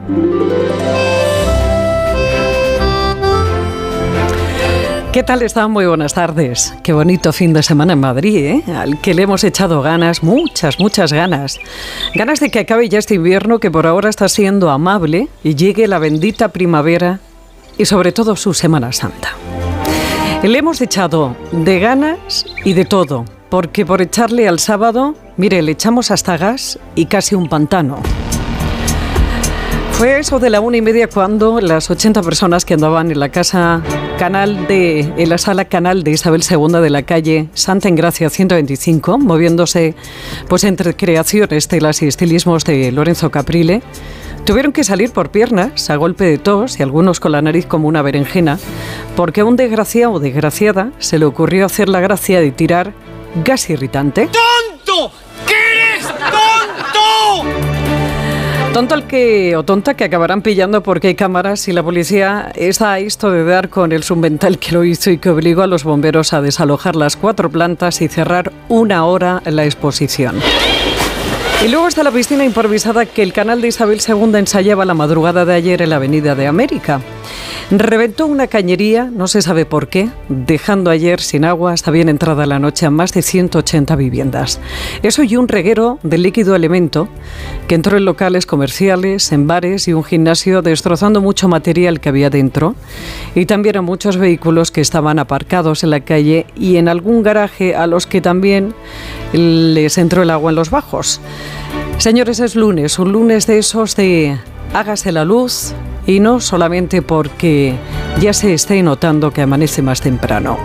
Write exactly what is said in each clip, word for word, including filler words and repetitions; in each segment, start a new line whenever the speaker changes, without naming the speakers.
¿Qué tal están? Muy buenas tardes. Qué bonito fin de semana en Madrid, ¿eh? Al que le hemos echado ganas, muchas, muchas ganas. Ganas de que acabe ya este invierno que por ahora está siendo amable y llegue la bendita primavera y sobre todo su Semana Santa. Le hemos echado de ganas y de todo, porque por echarle al sábado, mire, le echamos hasta gas y casi un pantano. Fue eso de la una y media cuando las ochenta personas que andaban en la casa canal de, en la sala canal de Isabel segunda de la calle Santa Engracia ciento veinticinco, moviéndose pues entre creaciones, telas y estilismos de Lorenzo Caprile, tuvieron que salir por piernas a golpe de tos y algunos con la nariz como una berenjena, porque a un desgraciado o desgraciada se le ocurrió hacer la gracia de tirar gas irritante.
¡Tonto! ¿Qué eres tonto?
Tonto el que, o tonta que acabarán pillando porque hay cámaras y la policía está a esto de dar con el subvental que lo hizo y que obligó a los bomberos a desalojar las cuatro plantas y cerrar una hora la exposición. Y luego está la piscina improvisada que el canal de Isabel segunda ensayaba la madrugada de ayer en la Avenida de América. Reventó una cañería, no se sabe por qué, dejando ayer sin agua hasta bien entrada la noche a más de ciento ochenta viviendas. Eso y un reguero de líquido elemento que entró en locales comerciales, en bares y un gimnasio, destrozando mucho material que había dentro y también a muchos vehículos que estaban aparcados en la calle y en algún garaje a los que también les entró el agua en los bajos. Señores, es lunes, un lunes de esos de hágase la luz. Y no solamente porque ya se esté notando que amanece más temprano.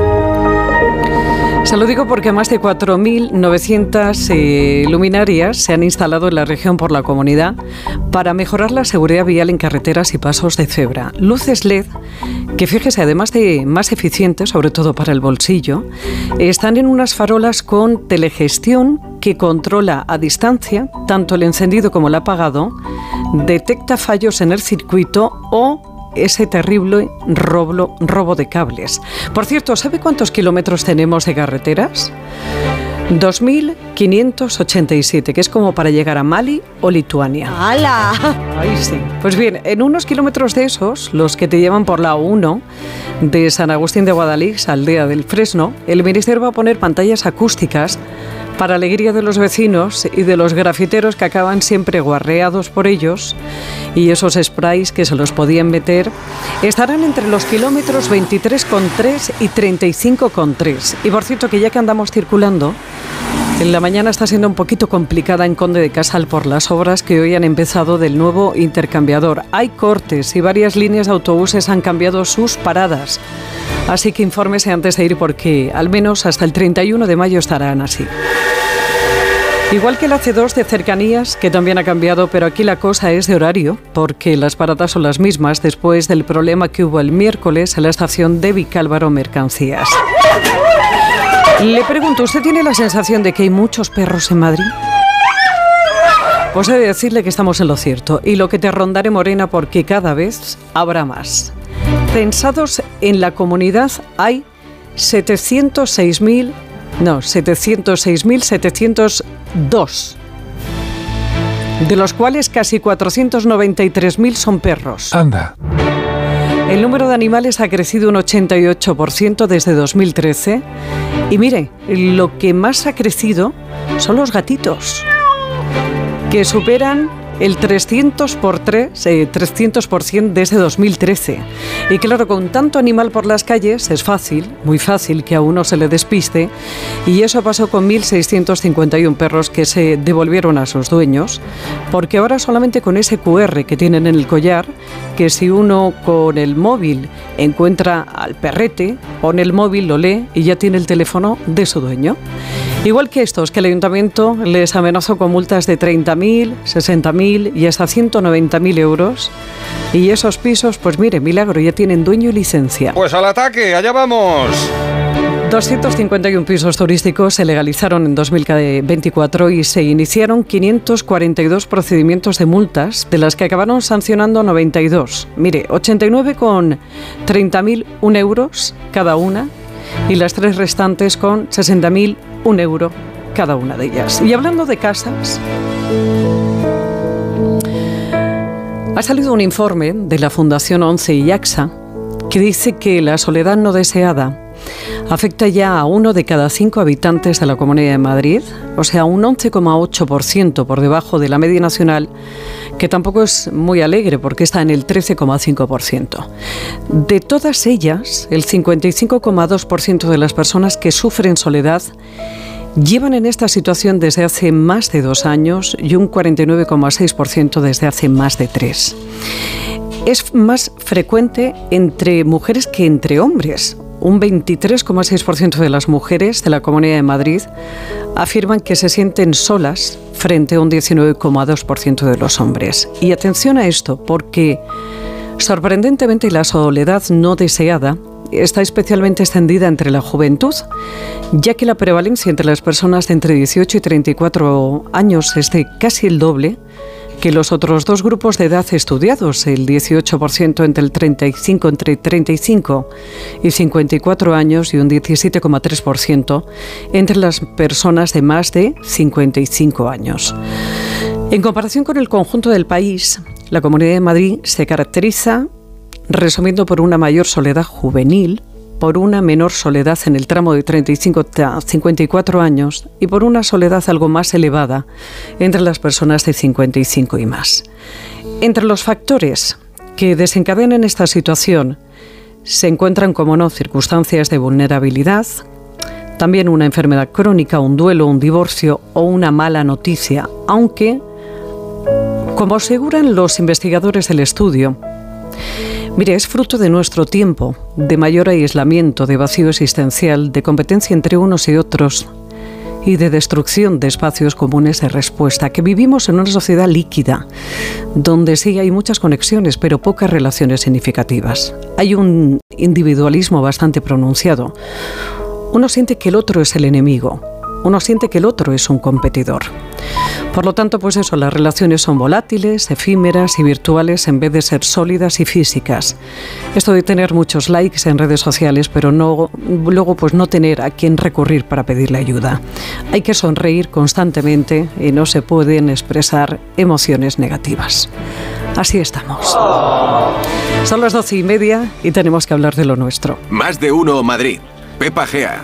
Se lo digo porque más de cuatro mil novecientas eh, luminarias se han instalado en la región por la comunidad para mejorar la seguridad vial en carreteras y pasos de cebra. Luces L E D que, fíjese, además de más eficientes, sobre todo para el bolsillo, están en unas farolas con telegestión que controla a distancia tanto el encendido como el apagado, detecta fallos en el circuito o ese terrible robo, robo de cables. Por cierto, ¿sabe cuántos kilómetros tenemos de carreteras? dos mil quinientos ochenta y siete, que es como para llegar a Mali o Lituania.
¡Hala!
Ahí sí. Pues bien, en unos kilómetros de esos, los que te llevan por la uno, de San Agustín de Guadalix, aldea del Fresno, el Ministerio va a poner pantallas acústicas para alegría de los vecinos y de los grafiteros que acaban siempre guarreados por ellos, y esos sprays que se los podían meter estarán entre los kilómetros veintitrés coma tres y treinta y cinco coma tres. Y por cierto, que ya que andamos circulando, en la mañana está siendo un poquito complicada en Conde de Casal por las obras que hoy han empezado del nuevo intercambiador. Hay cortes y varias líneas de autobuses han cambiado sus paradas. Así que infórmese antes de ir porque al menos hasta el treinta y uno de mayo estarán así. Igual que la C dos de cercanías, que también ha cambiado, pero aquí la cosa es de horario, porque las paradas son las mismas después del problema que hubo el miércoles en la estación de Vicálvaro Mercancías. Le pregunto, ¿usted tiene la sensación de que hay muchos perros en Madrid? Pues he de decirle que estamos en lo cierto, y lo que te rondaré, Morena, porque cada vez habrá más. Censados en la comunidad hay setecientos seis mil, no, setecientos seis mil setecientos dos, de los cuales casi cuatrocientos noventa y tres mil son perros.
Anda.
El número de animales ha crecido un ochenta y ocho por ciento desde dos mil trece y mire, lo que más ha crecido son los gatitos, que superan el trescientos por tres, eh, trescientos por ciento desde dos mil trece. Y claro, con tanto animal por las calles es fácil, muy fácil, que a uno se le despiste, y eso pasó con mil seiscientos cincuenta y uno perros que se devolvieron a sus dueños, porque ahora solamente con ese cu erre que tienen en el collar, que si uno con el móvil encuentra al perrete, pone el móvil, lo lee y ya tiene el teléfono de su dueño. Igual que estos, que el ayuntamiento les amenazó con multas de treinta mil, sesenta mil y hasta ciento noventa mil euros. Y esos pisos, pues mire, milagro, ya tienen dueño y licencia.
Pues al ataque, allá vamos.
doscientos cincuenta y uno pisos turísticos se legalizaron en dos mil veinticuatro y se iniciaron quinientos cuarenta y dos procedimientos de multas, de las que acabaron sancionando noventa y dos. Mire, ochenta y nueve con treinta mil un euros cada una y las tres restantes con sesenta mil un euro cada una de ellas. Y hablando de casas, Ha salido un informe de la Fundación ONCE y AXA que dice que la soledad no deseada afecta ya a uno de cada cinco habitantes de la Comunidad de Madrid, o sea, un once coma ocho por ciento por debajo de la media nacional, que tampoco es muy alegre porque está en el trece coma cinco por ciento. De todas ellas, el cincuenta y cinco coma dos por ciento de las personas que sufren soledad llevan en esta situación desde hace más de dos años y un cuarenta y nueve coma seis por ciento desde hace más de tres. Es más frecuente entre mujeres que entre hombres. Un veintitrés coma seis por ciento de las mujeres de la Comunidad de Madrid afirman que se sienten solas frente a un diecinueve coma dos por ciento de los hombres. Y atención a esto, porque sorprendentemente la soledad no deseada está especialmente extendida entre la juventud, ya que la prevalencia entre las personas de entre dieciocho y treinta y cuatro años es de casi el doble que los otros dos grupos de edad estudiados, el dieciocho por ciento entre el treinta y cinco, entre treinta y cinco y cincuenta y cuatro años y un diecisiete coma tres por ciento entre las personas de más de cincuenta y cinco años. En comparación con el conjunto del país, la Comunidad de Madrid se caracteriza, resumiendo, por una mayor soledad juvenil, por una menor soledad en el tramo de treinta y cinco a cincuenta y cuatro años y por una soledad algo más elevada entre las personas de cincuenta y cinco y más. Entre los factores que desencadenan esta situación se encuentran, como no, circunstancias de vulnerabilidad, también una enfermedad crónica, un duelo, un divorcio o una mala noticia, aunque, como aseguran los investigadores del estudio, mire, es fruto de nuestro tiempo, de mayor aislamiento, de vacío existencial, de competencia entre unos y otros y de destrucción de espacios comunes de respuesta, que vivimos en una sociedad líquida, donde sí hay muchas conexiones, pero pocas relaciones significativas. Hay un individualismo bastante pronunciado. Uno siente que el otro es el enemigo, uno siente que el otro es un competidor. Por lo tanto, pues eso, las relaciones son volátiles, efímeras y virtuales en vez de ser sólidas y físicas. Esto de tener muchos likes en redes sociales, pero no, luego pues no tener a quién recurrir para pedirle ayuda. Hay que sonreír constantemente y no se pueden expresar emociones negativas. Así estamos. Son las doce y media y tenemos que hablar de lo nuestro.
Más de uno Madrid. Pepa Gea.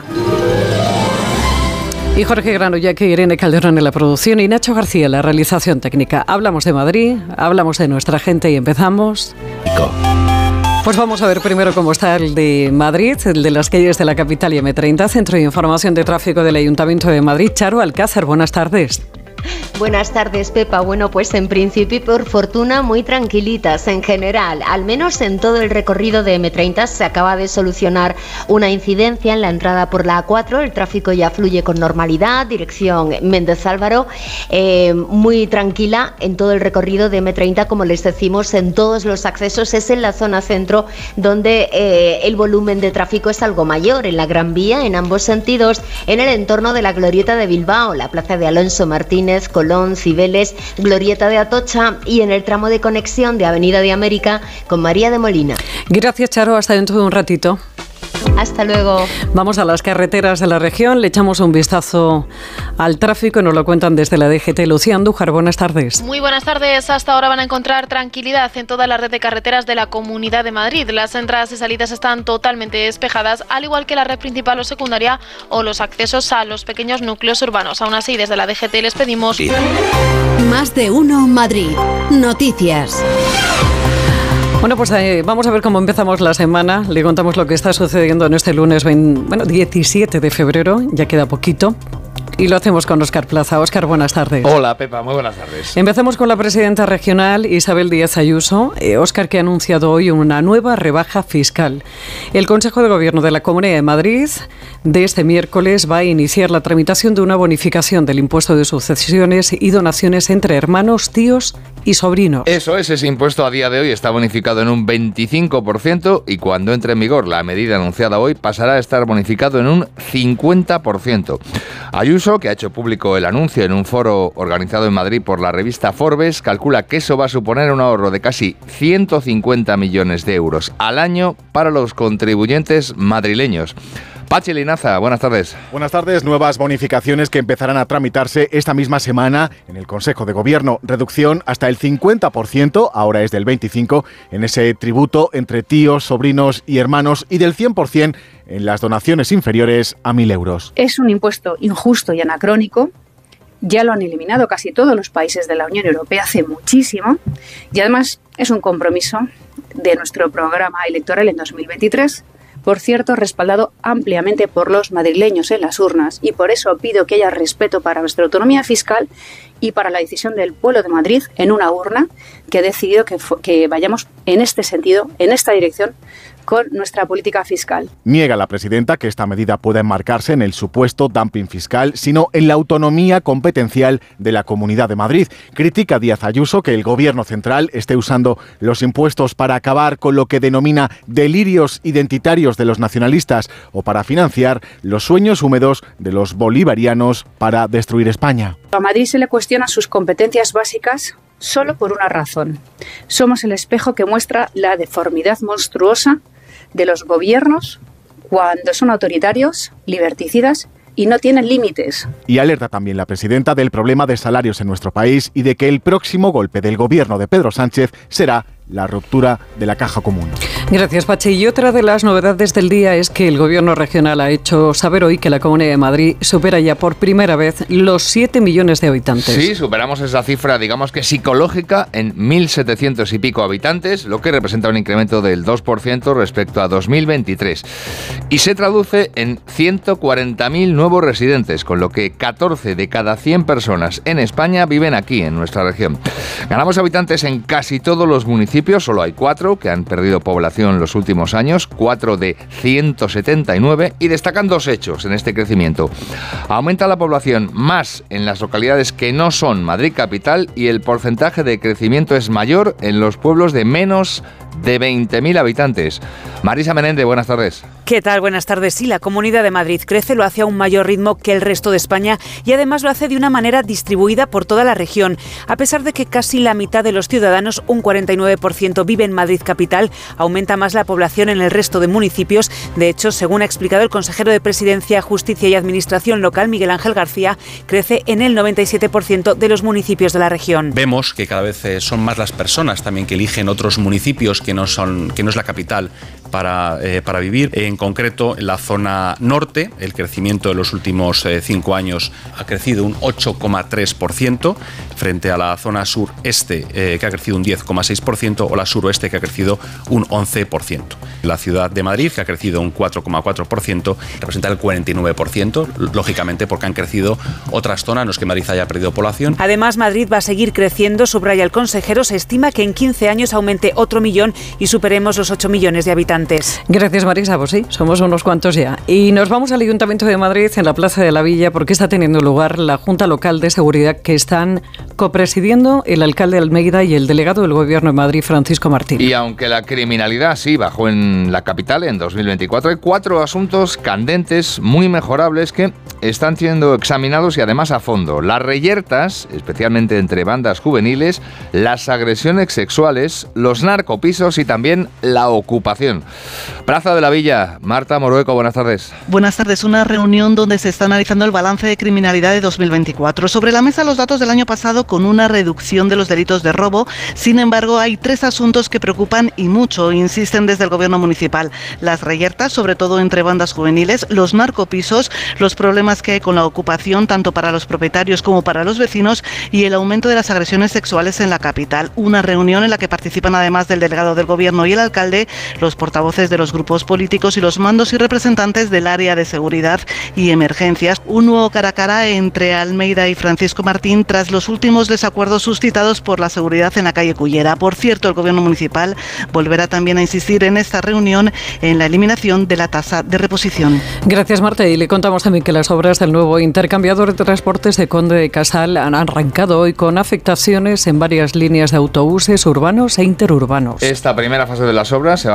Y Jorge Grano, ya que Irene Calderón en la producción y Nacho García en la realización técnica. Hablamos de Madrid, hablamos de nuestra gente y empezamos. Pues vamos a ver primero cómo está el de Madrid, el de las calles de la capital y eme treinta, Centro de Información de Tráfico del Ayuntamiento de Madrid. Charo Alcázar, buenas tardes.
Buenas tardes, Pepa. Bueno, pues en principio y por fortuna muy tranquilitas en general. Al menos en todo el recorrido de eme treinta se acaba de solucionar una incidencia en la entrada por la A cuatro. El tráfico ya fluye con normalidad, dirección Méndez Álvaro. Eh, muy tranquila en todo el recorrido de eme treinta, como les decimos, en todos los accesos. Es en la zona centro donde eh, el volumen de tráfico es algo mayor. En la Gran Vía, en ambos sentidos, en el entorno de la Glorieta de Bilbao, la plaza de Alonso Martínez, Colón, Cibeles, Glorieta de Atocha y en el tramo de conexión de Avenida de América con María de Molina.
Gracias, Charo. Hasta dentro de un ratito.
Hasta luego.
Vamos a las carreteras de la región, le echamos un vistazo al tráfico y nos lo cuentan desde la D G T. Lucía Andújar, buenas tardes.
Muy buenas tardes. Hasta ahora van a encontrar tranquilidad en toda la red de carreteras de la Comunidad de Madrid. Las entradas y salidas están totalmente despejadas, al igual que la red principal o secundaria o los accesos a los pequeños núcleos urbanos. Aún así, desde la D G T les pedimos...
Más de uno Madrid. Noticias.
Bueno, pues eh, vamos a ver cómo empezamos la semana. Le contamos lo que está sucediendo en este lunes, bueno, diecisiete de febrero, ya queda poquito. Y lo hacemos con Óscar Plaza. Óscar, buenas tardes.
Hola, Pepa, muy buenas tardes.
Empezamos con la presidenta regional, Isabel Díaz Ayuso. Eh, Óscar, que ha anunciado hoy una nueva rebaja fiscal. El Consejo de Gobierno de la Comunidad de Madrid de este miércoles va a iniciar la tramitación de una bonificación del impuesto de sucesiones y donaciones entre hermanos, tíos y sobrinos.
Eso es, ese impuesto a día de hoy está bonificado en un veinticinco por ciento y cuando entre en vigor la medida anunciada hoy pasará a estar bonificado en un cincuenta por ciento. Ayuso, que ha hecho público el anuncio en un foro organizado en Madrid por la revista Forbes, calcula que eso va a suponer un ahorro de casi ciento cincuenta millones de euros al año para los contribuyentes madrileños. Pachi Linaza, buenas tardes.
Buenas tardes. Nuevas bonificaciones que empezarán a tramitarse esta misma semana en el Consejo de Gobierno. Reducción hasta el cincuenta por ciento, ahora es del veinticinco por ciento, en ese tributo entre tíos, sobrinos y hermanos, y del cien por ciento en las donaciones inferiores a mil euros.
Es un impuesto injusto y anacrónico. Ya lo han eliminado casi todos los países de la Unión Europea hace muchísimo. Y además es un compromiso de nuestro programa electoral en dos mil veintitrés. Por cierto, respaldado ampliamente por los madrileños en las urnas, y por eso pido que haya respeto para nuestra autonomía fiscal y para la decisión del pueblo de Madrid en una urna que ha decidido que, que vayamos en este sentido, en esta dirección, con nuestra política fiscal.
Niega la presidenta que esta medida pueda enmarcarse en el supuesto dumping fiscal, sino en la autonomía competencial de la Comunidad de Madrid. Critica Díaz Ayuso que el gobierno central esté usando los impuestos para acabar con lo que denomina delirios identitarios de los nacionalistas o para financiar los sueños húmedos de los bolivarianos para destruir España.
A Madrid se le cuestiona sus competencias básicas solo por una razón. Somos el espejo que muestra la deformidad monstruosa de los gobiernos cuando son autoritarios, liberticidas y no tienen límites.
Y alerta también la presidenta del problema de salarios en nuestro país y de que el próximo golpe del gobierno de Pedro Sánchez será la ruptura de la caja común.
Gracias, Pachi. Y otra de las novedades del día es que el Gobierno regional ha hecho saber hoy que la Comunidad de Madrid supera ya por primera vez los siete millones de habitantes.
Sí, superamos esa cifra, digamos que psicológica, en mil setecientos y pico habitantes, lo que representa un incremento del dos por ciento respecto a dos mil veintitrés. Y se traduce en ciento cuarenta mil nuevos residentes, con lo que catorce de cada cien personas en España viven aquí, en nuestra región. Ganamos habitantes en casi todos los municipios. Solo hay cuatro que han perdido población los últimos años, cuatro de ciento setenta y nueve, y destacan dos hechos en este crecimiento. Aumenta la población más en las localidades que no son Madrid capital y el porcentaje de crecimiento es mayor en los pueblos de menos de veinte mil habitantes. Marisa Menéndez, buenas tardes.
¿Qué tal? Buenas tardes. Sí, la Comunidad de Madrid crece, lo hace a un mayor ritmo que el resto de España y además lo hace de una manera distribuida por toda la región. A pesar de que casi la mitad de los ciudadanos, un cuarenta y nueve por ciento, vive en Madrid capital, aumenta más la población en el resto de municipios. De hecho, según ha explicado el consejero de Presidencia, Justicia y Administración Local, Miguel Ángel García, crece en el noventa y siete por ciento de los municipios de la región.
Vemos que cada vez son más las personas también que eligen otros municipios que no son, que no es la capital para, eh, para vivir. En concreto, en la zona norte, el crecimiento de los últimos eh, cinco años ha crecido un ocho coma tres por ciento frente a la zona sureste, eh, que ha crecido un diez coma seis por ciento, o la suroeste, que ha crecido un once por ciento. La ciudad de Madrid, que ha crecido un cuatro coma cuatro por ciento, representa el cuarenta y nueve por ciento, lógicamente porque han crecido otras zonas, no es que Madrid haya perdido población.
Además, Madrid va a seguir creciendo, subraya el consejero. Se estima que en quince años aumente otro millón y superemos los ocho millones de habitantes.
Gracias, Marisa. Pues sí, somos unos cuantos ya. Y nos vamos al Ayuntamiento de Madrid, en la Plaza de la Villa, porque está teniendo lugar la Junta Local de Seguridad que están copresidiendo el alcalde de Almeida y el delegado del Gobierno de Madrid, Francisco Martín.
Y aunque la criminalidad sí bajó en la capital en dos mil veinticuatro, hay cuatro asuntos candentes muy mejorables que están siendo examinados y además a fondo. Las reyertas, especialmente entre bandas juveniles, las agresiones sexuales, los narcopisos y también la ocupación. Plaza de la Villa, Marta Morueco, buenas tardes.
Buenas tardes. Una reunión donde se está analizando el balance de criminalidad de dos mil veinticuatro. Sobre la mesa los datos del año pasado con una reducción de los delitos de robo. Sin embargo, hay tres asuntos que preocupan y mucho, insisten desde el gobierno municipal. Las reyertas, sobre todo entre bandas juveniles, los narcopisos, los problemas que hay con la ocupación, tanto para los propietarios como para los vecinos, y el aumento de las agresiones sexuales en la capital. Una reunión en la que participan, además del delegado del gobierno y el alcalde, los portavoces de los grupos políticos y los mandos y representantes del área de seguridad y emergencias. Un nuevo cara a cara entre Almeida y Francisco Martín tras los últimos desacuerdos suscitados por la seguridad en la calle Cullera. Por cierto, el gobierno municipal volverá también a insistir en esta reunión en la eliminación de la tasa de reposición.
Gracias, Marta. Y le contamos también que las obras del nuevo intercambiador de transportes de Conde de Casal han arrancado hoy con afectaciones en varias líneas de autobuses urbanos e interurbanos.
Esta primera fase de las obras se va a prolongar hasta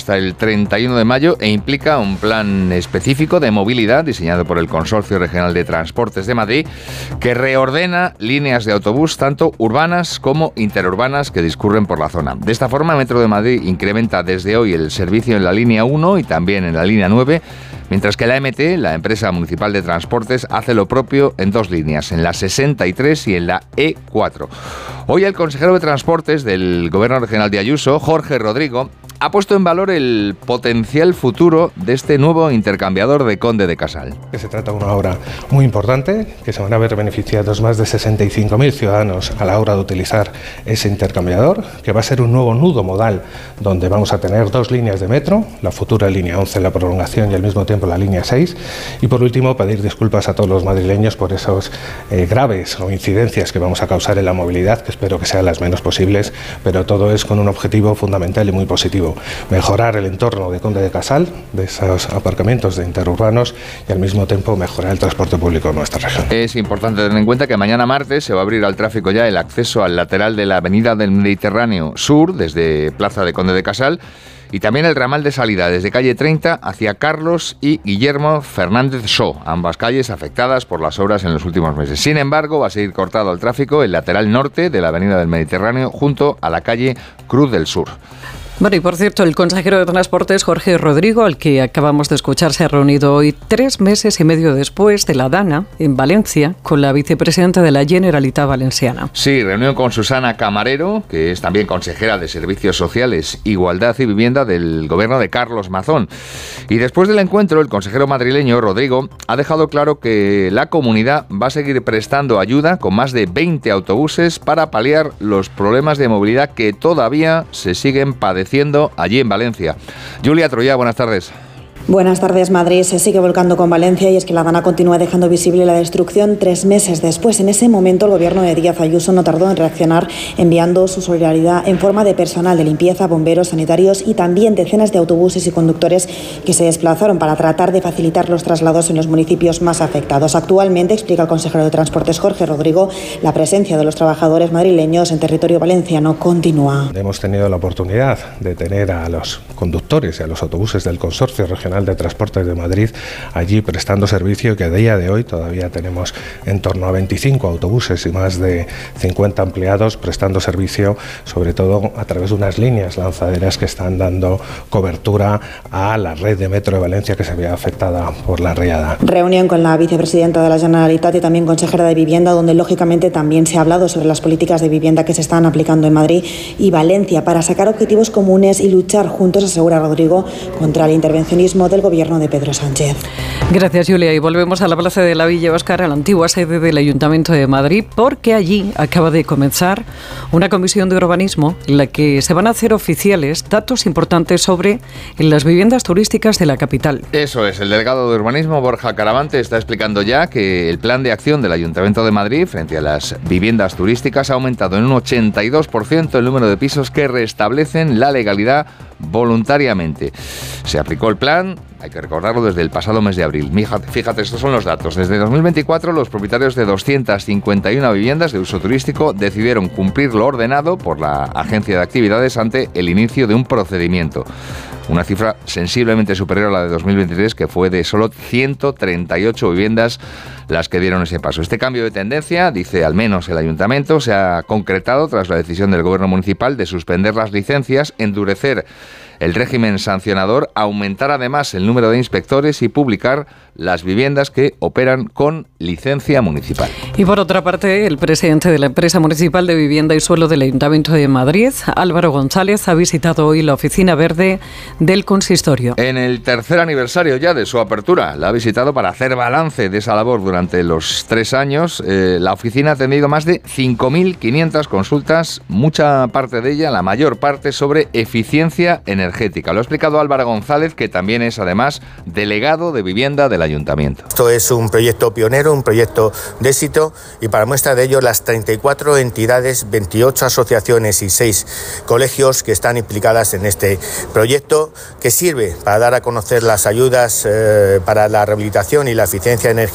hasta el treinta y uno de mayo e implica un plan específico de movilidad diseñado por el Consorcio Regional de Transportes de Madrid que reordena líneas de autobús tanto urbanas como interurbanas que discurren por la zona. De esta forma, Metro de Madrid incrementa desde hoy el servicio en la línea uno y también en la línea nueve, mientras que la M T, la empresa municipal de transportes, hace lo propio en dos líneas, en la sesenta y tres y en la E cuatro. Hoy el consejero de Transportes del Gobierno Regional de Ayuso, Jorge Rodrigo, ha puesto en valor el potencial futuro de este nuevo intercambiador de Conde de Casal.
Se trata de una obra muy importante, que se van a ver beneficiados más de sesenta y cinco mil ciudadanos a la hora de utilizar ese intercambiador, que va a ser un nuevo nudo modal donde vamos a tener dos líneas de metro, la futura línea once, la prolongación y al mismo tiempo la línea seis. Y por último, pedir disculpas a todos los madrileños por esos eh, graves o incidencias que vamos a causar en la movilidad, que espero que sean las menos posibles, pero todo es con un objetivo fundamental y muy positivo: mejorar el entorno de Conde de Casal, de esos aparcamientos de interurbanos, y al mismo tiempo mejorar el transporte público en nuestra región.
Es importante tener en cuenta que mañana martes se va a abrir al tráfico ya el acceso al lateral de la Avenida del Mediterráneo Sur, desde Plaza de Conde de Casal, y también el ramal de salida desde calle treinta hacia Carlos y Guillermo Fernández Só, ambas calles afectadas por las obras en los últimos meses. Sin embargo, va a seguir cortado el tráfico el lateral norte de la Avenida del Mediterráneo junto a la calle Cruz del Sur.
Bueno, y por cierto, el consejero de Transportes, Jorge Rodrigo, al que acabamos de escuchar, se ha reunido hoy tres meses y medio después de la Dana, en Valencia, con la vicepresidenta de la Generalitat Valenciana.
Sí, reunión con Susana Camarero, que es también consejera de Servicios Sociales, Igualdad y Vivienda del gobierno de Carlos Mazón. Y después del encuentro, el consejero madrileño, Rodrigo, ha dejado claro que la comunidad va a seguir prestando ayuda con más de veinte autobuses para paliar los problemas de movilidad que todavía se siguen padeciendo allí en Valencia. Julia Troya, buenas tardes.
Buenas tardes. Madrid se sigue volcando con Valencia y es que la Dana continúa dejando visible la destrucción tres meses después. En ese momento el gobierno de Díaz Ayuso no tardó en reaccionar enviando su solidaridad en forma de personal de limpieza, bomberos, sanitarios y también decenas de autobuses y conductores que se desplazaron para tratar de facilitar los traslados en los municipios más afectados. Actualmente, explica el consejero de Transportes Jorge Rodrigo, la presencia de los trabajadores madrileños en territorio valenciano continúa.
Hemos tenido la oportunidad de tener a los conductores y a los autobuses del Consorcio Regional de Transportes de Madrid allí prestando servicio, que a día de hoy todavía tenemos en torno a veinticinco autobuses y más de cincuenta empleados prestando servicio, sobre todo a través de unas líneas lanzaderas que están dando cobertura a la red de Metro de Valencia que se veía afectada por la riada.
Reunión con la vicepresidenta de la Generalitat y también consejera de Vivienda, donde lógicamente también se ha hablado sobre las políticas de vivienda que se están aplicando en Madrid y Valencia para sacar objetivos comunes y luchar juntos, asegura Rodrigo, contra el intervencionismo del gobierno de Pedro Sánchez.
Gracias, Julia. Y volvemos a la Plaza de la Villa Óscar, a la antigua sede del Ayuntamiento de Madrid, porque allí acaba de comenzar una comisión de urbanismo en la que se van a hacer oficiales datos importantes sobre las viviendas turísticas de la capital.
Eso es, el delegado de urbanismo, Borja Caravante, está explicando ya que el plan de acción del Ayuntamiento de Madrid frente a las viviendas turísticas ha aumentado en un ochenta y dos por ciento el número de pisos que restablecen la legalidad voluntariamente. Se aplicó el plan, hay que recordarlo, desde el pasado mes de abril. Fíjate, estos son los datos. Desde dos mil veinticuatro, los propietarios de doscientas cincuenta y una viviendas de uso turístico decidieron cumplir lo ordenado por la Agencia de Actividades ante el inicio de un procedimiento. Una cifra sensiblemente superior a la de dos mil veintitrés, que fue de solo ciento treinta y ocho viviendas las que dieron ese paso. Este cambio de tendencia, dice al menos el Ayuntamiento, se ha concretado tras la decisión del Gobierno Municipal de suspender las licencias, endurecer el régimen sancionador, aumentar además el número de inspectores y publicar las viviendas que operan con licencia municipal.
Y por otra parte, el presidente de la empresa municipal de vivienda y suelo del Ayuntamiento de Madrid, Álvaro González, ha visitado hoy la oficina verde del consistorio.
En el tercer aniversario ya de su apertura, la ha visitado para hacer balance de esa labor durante los tres años. Eh, la oficina ha tenido más de cinco mil quinientas consultas, mucha parte de ella, la mayor parte, sobre eficiencia energética. Lo ha explicado Álvaro González, que también es además delegado de vivienda del Ayuntamiento.
Esto es un proyecto pionero, un proyecto de éxito, y para muestra de ello las treinta y cuatro entidades, veintiocho asociaciones y seis colegios que están implicadas en este proyecto, que sirve para dar a conocer las ayudas eh, para la rehabilitación y la eficiencia energética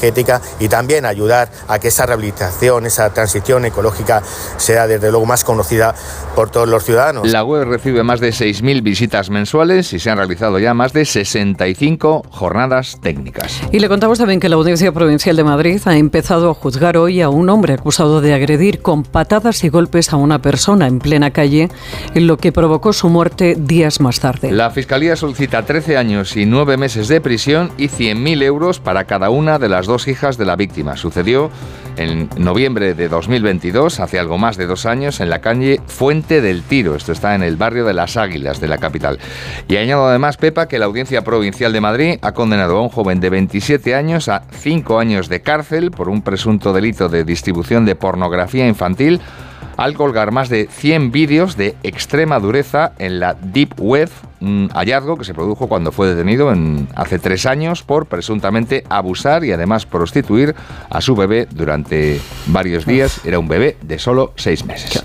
y también ayudar a que esa rehabilitación, esa transición ecológica sea desde luego más conocida por todos los ciudadanos.
La web recibe más de seis mil visitas mensuales y se han realizado ya más de sesenta y cinco jornadas técnicas.
Y le contamos también que la Audiencia Provincial de Madrid ha empezado a juzgar hoy a un hombre acusado de agredir con patadas y golpes a una persona en plena calle, en lo que provocó su muerte días más tarde.
La Fiscalía solicita trece años y nueve meses de prisión y cien mil euros para cada una de las dos hijas de la víctima. Sucedió en noviembre de dos mil veintidós, hace algo más de dos años, en la calle Fuente del Tiro. Esto está en el barrio de Las Águilas de la capital. Y añado además, Pepa, que la Audiencia Provincial de Madrid ha condenado a un joven de veintisiete años a cinco años de cárcel por un presunto delito de distribución de pornografía infantil al colgar más de cien vídeos de extrema dureza en la Deep Web, un hallazgo que se produjo cuando fue detenido en, hace tres años por presuntamente abusar y además prostituir a su bebé durante varios días. Era un bebé de solo seis meses.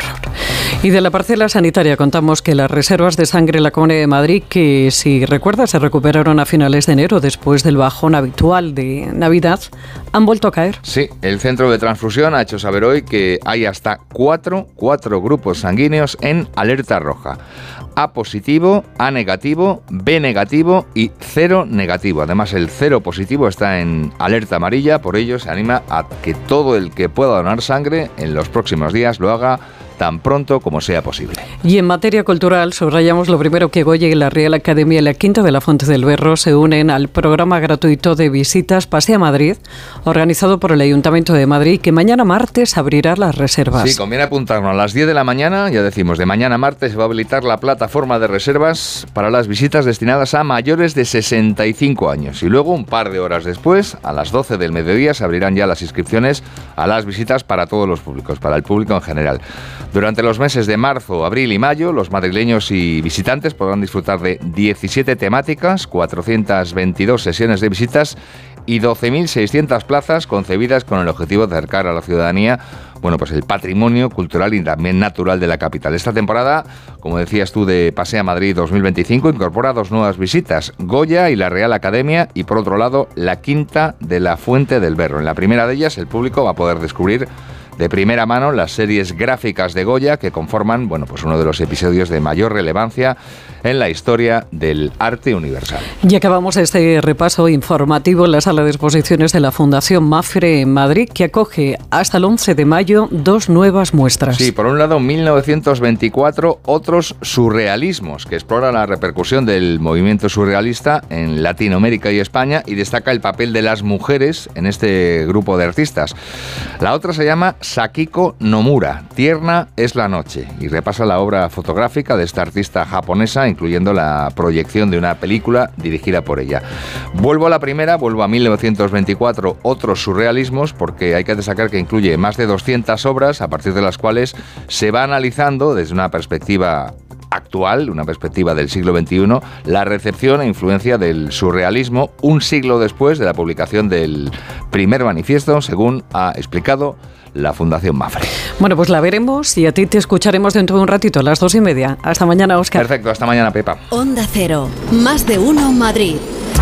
Y de la parcela sanitaria contamos que las reservas de sangre en la Comunidad de Madrid, que si recuerdas se recuperaron a finales de enero después del bajón habitual de Navidad, han vuelto a caer.
Sí, el Centro de Transfusión ha hecho saber hoy que hay hasta cuatro, cuatro grupos sanguíneos en alerta roja. A positivo, A negativo, B negativo y cero negativo. Además, el cero positivo está en alerta amarilla, por ello se anima a que todo el que pueda donar sangre en los próximos días lo haga tan pronto como sea posible.
Y en materia cultural, subrayamos lo primero que Goya y la Real Academia y la Quinta de la Fuente del Berro se unen al programa gratuito de visitas Pasea Madrid, organizado por el Ayuntamiento de Madrid, que mañana martes abrirá las reservas.
Sí, conviene apuntarnos a las diez de la mañana, ya decimos, de mañana martes se va a habilitar la plataforma de reservas para las visitas destinadas a mayores de sesenta y cinco años. Y luego, un par de horas después, a las doce del mediodía, se abrirán ya las inscripciones a las visitas para todos los públicos, para el público en general. Durante los meses de marzo, abril y mayo, los madrileños y visitantes podrán disfrutar de diecisiete temáticas, cuatrocientas veintidós sesiones de visitas y doce mil seiscientas plazas concebidas con el objetivo de acercar a la ciudadanía, bueno, pues el patrimonio cultural y también natural de la capital. Esta temporada, como decías tú, de Pasea Madrid dos mil veinticinco, incorpora dos nuevas visitas, Goya y la Real Academia, y por otro lado, la Quinta de la Fuente del Berro. En la primera de ellas, el público va a poder descubrir de primera mano las series gráficas de Goya que conforman, bueno, pues uno de los episodios de mayor relevancia en la historia del arte universal.
Y acabamos este repaso informativo en la sala de exposiciones de la Fundación Mafre en Madrid, que acoge hasta el once de mayo dos nuevas muestras.
Sí, por un lado, mil novecientos veinticuatro, otros surrealismos, que explora la repercusión del movimiento surrealista en Latinoamérica y España y destaca el papel de las mujeres en este grupo de artistas. La otra se llama Sakiko Nomura, Tierna es la noche, y repasa la obra fotográfica de esta artista japonesa, incluyendo la proyección de una película dirigida por ella. Vuelvo a la primera, vuelvo a mil novecientos veinticuatro, otros surrealismos, porque hay que destacar que incluye más de doscientas obras, a partir de las cuales se va analizando desde una perspectiva actual, una perspectiva del siglo veintiuno, la recepción e influencia del surrealismo un siglo después de la publicación del primer manifiesto, según ha explicado la Fundación Mafre.
Bueno, pues la veremos y a ti te escucharemos dentro de un ratito, a las dos y media. Hasta mañana, Óscar.
Perfecto, hasta mañana, Pepa.
Onda Cero, más de uno Madrid.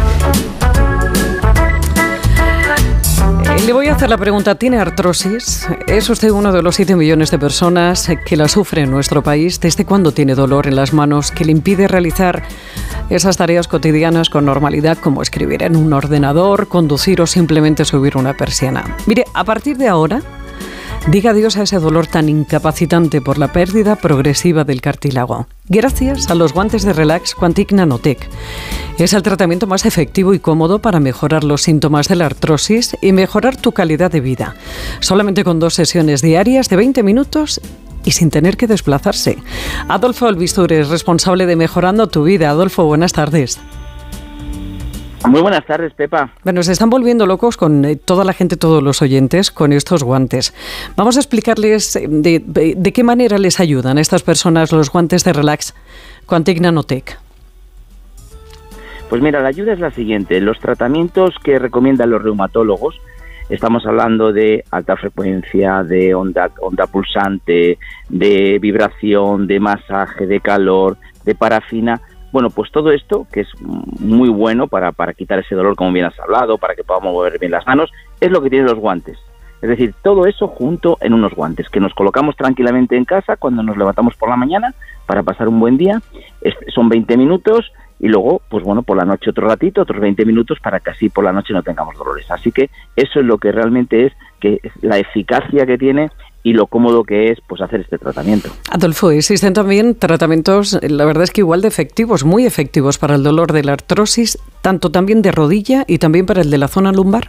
Le voy a hacer la pregunta, ¿tiene artrosis? ¿Es usted uno de los siete millones de personas que la sufre en nuestro país? ¿Desde cuándo tiene dolor en las manos que le impide realizar esas tareas cotidianas con normalidad, como escribir en un ordenador, conducir o simplemente subir una persiana? Mire, a partir de ahora, diga adiós a ese dolor tan incapacitante por la pérdida progresiva del cartílago. Gracias a los guantes de Relax Quantic Nanotech. Es el tratamiento más efectivo y cómodo para mejorar los síntomas de la artrosis y mejorar tu calidad de vida. Solamente con dos sesiones diarias de veinte minutos y sin tener que desplazarse. Adolfo Albistur es responsable de Mejorando tu Vida. Adolfo, buenas tardes.
Muy buenas tardes, Pepa.
Bueno, se están volviendo locos con eh, toda la gente, todos los oyentes, con estos guantes. Vamos a explicarles de, de, de qué manera les ayudan a estas personas los guantes de Relax Quantic Nanotech.
Pues mira, la ayuda es la siguiente. Los tratamientos que recomiendan los reumatólogos, estamos hablando de alta frecuencia, de onda, onda pulsante, de vibración, de masaje, de calor, de parafina. Bueno, pues todo esto, que es muy bueno para, para quitar ese dolor, como bien has hablado, para que podamos mover bien las manos, es lo que tienen los guantes. Es decir, todo eso junto en unos guantes, que nos colocamos tranquilamente en casa cuando nos levantamos por la mañana para pasar un buen día. Es, son veinte minutos y luego, pues bueno, por la noche otro ratito, otros veinte minutos para que así por la noche no tengamos dolores. Así que eso es lo que realmente es, que es la eficacia que tiene y lo cómodo que es pues hacer este tratamiento.
Adolfo, existen también tratamientos, la verdad es que igual de efectivos, muy efectivos para el dolor de la artrosis, tanto también de rodilla y también para el de la zona lumbar.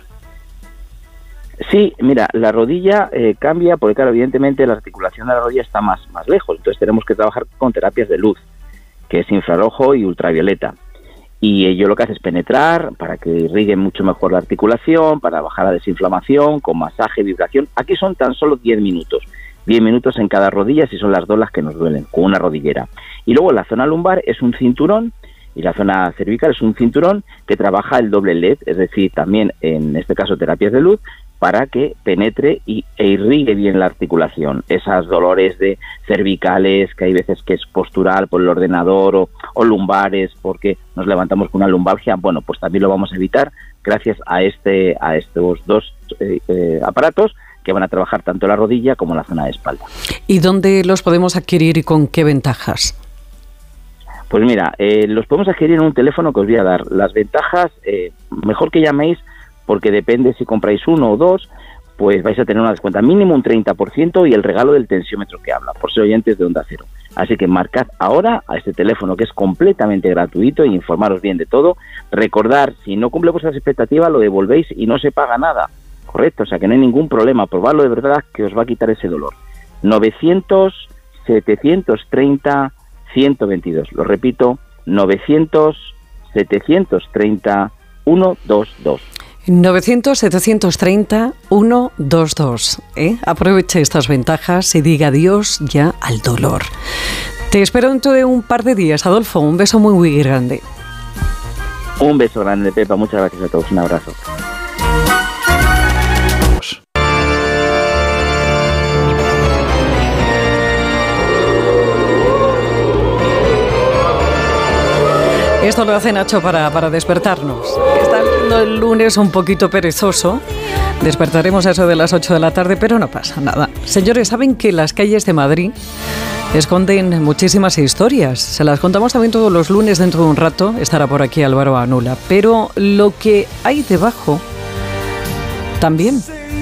Sí, mira, la rodilla eh, cambia porque, claro, evidentemente la articulación de la rodilla está más, más lejos, entonces tenemos que trabajar con terapias de luz, que es infrarrojo y ultravioleta. Y ello lo que hace es penetrar para que irrigue mucho mejor la articulación, para bajar la desinflamación, con masaje, vibración. Aquí son tan solo diez minutos. diez minutos en cada rodilla si son las dos las que nos duelen, con una rodillera. Y luego la zona lumbar es un cinturón y la zona cervical es un cinturón que trabaja el doble L E D, es decir, también en este caso terapias de luz, para que penetre y, e irrigue bien la articulación. Esos dolores de cervicales, que hay veces que es postural por el ordenador, o, o lumbares porque nos levantamos con una lumbalgia, bueno, pues también lo vamos a evitar gracias a este a estos dos eh, eh, aparatos que van a trabajar tanto la rodilla como la zona de espalda.
¿Y dónde los podemos adquirir y con qué ventajas?
Pues mira, eh, los podemos adquirir en un teléfono que os voy a dar. Las ventajas, eh, mejor que llaméis, porque depende si compráis uno o dos, pues vais a tener una descuenta mínimo un treinta por ciento y el regalo del tensiómetro que habla, por ser oyentes de Onda Cero. Así que marcad ahora a este teléfono que es completamente gratuito y informaros bien de todo. Recordar, si no cumple vuestras expectativas, lo devolvéis y no se paga nada. Correcto, o sea que no hay ningún problema. Probarlo de verdad que os va a quitar ese dolor. novecientos, setecientos treinta, ciento veintidós. Lo repito, novecientos, setecientos treinta, ciento veintidós.
novecientos, setecientos treinta, ciento veintidós. ¿eh? Aproveche estas ventajas y diga adiós ya al dolor. Te espero dentro de un par de días, Adolfo. Un beso muy, muy grande.
Un beso grande, Pepa. Muchas gracias a todos. Un abrazo.
Esto lo hace Nacho para, para despertarnos. Está siendo el lunes un poquito perezoso. Despertaremos a eso de las ocho de la tarde, pero no pasa nada. Señores, ¿saben que las calles de Madrid esconden muchísimas historias? Se las contamos también todos los lunes. Dentro de un rato estará por aquí Álvaro Anula. Pero lo que hay debajo también.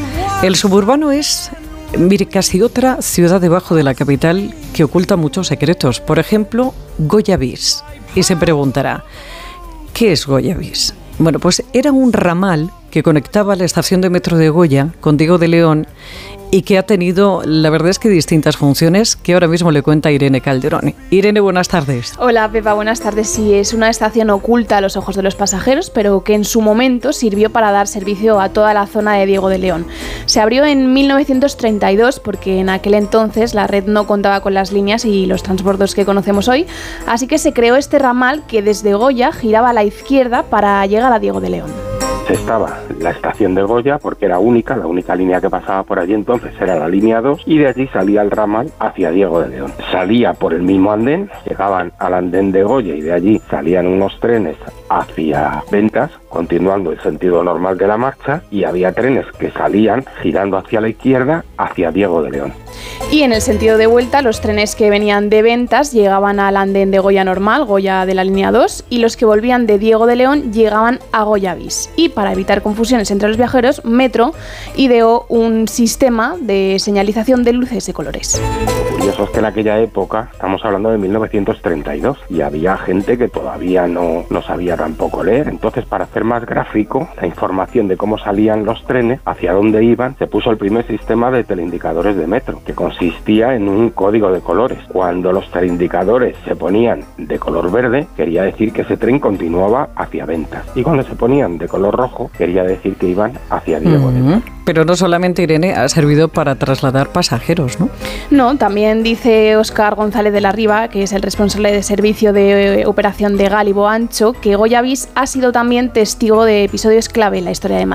El suburbano es, mire, casi otra ciudad debajo de la capital que oculta muchos secretos. Por ejemplo, Goya Bis. Y se preguntará, ¿qué es Goya Bis? Bueno, pues era un ramal que conectaba la estación de metro de Goya con Diego de León y que ha tenido, la verdad es que distintas funciones que ahora mismo le cuenta Irene Calderón. Irene, buenas tardes.
Hola, Pepa, buenas tardes. Sí, es una estación oculta a los ojos de los pasajeros, pero que en su momento sirvió para dar servicio a toda la zona de Diego de León. Se abrió en mil novecientos treinta y dos porque en aquel entonces la red no contaba con las líneas y los transbordos que conocemos hoy, así que se creó este ramal que desde Goya giraba a la izquierda para llegar a Diego de León.
Estaba la estación de Goya porque era única, la única línea que pasaba por allí entonces era la línea dos y de allí salía el ramal hacia Diego de León. Salía por el mismo andén, llegaban al andén de Goya y de allí salían unos trenes hacia Ventas, continuando el sentido normal de la marcha, y había trenes que salían girando hacia la izquierda hacia Diego de León.
Y en el sentido de vuelta, los trenes que venían de Ventas llegaban al andén de Goya normal, Goya de la línea dos, y los que volvían de Diego de León llegaban a Goya Bis. Y para evitar confusiones entre los viajeros, Metro ideó un sistema de señalización de luces de colores.
Lo curioso es que en aquella época, estamos hablando de mil novecientos treinta y dos, y había gente que todavía no, no sabía tampoco leer. Entonces, para hacer más gráfico la información de cómo salían los trenes, hacia dónde iban, se puso el primer sistema de teleindicadores de Metro, que consistía en un código de colores. Cuando los teleindicadores se ponían de color verde, quería decir que ese tren continuaba hacia Ventas. Y cuando se ponían de color rojo, quería decir que iban hacia Diego de León.
Pero no solamente, Irene, ha servido para trasladar pasajeros, ¿no?
No, también dice Óscar González de la Riva, que es el responsable de servicio de operación de Gálibo Ancho, que Goya Bis ha sido también testigo de episodios clave en la historia de Madrid.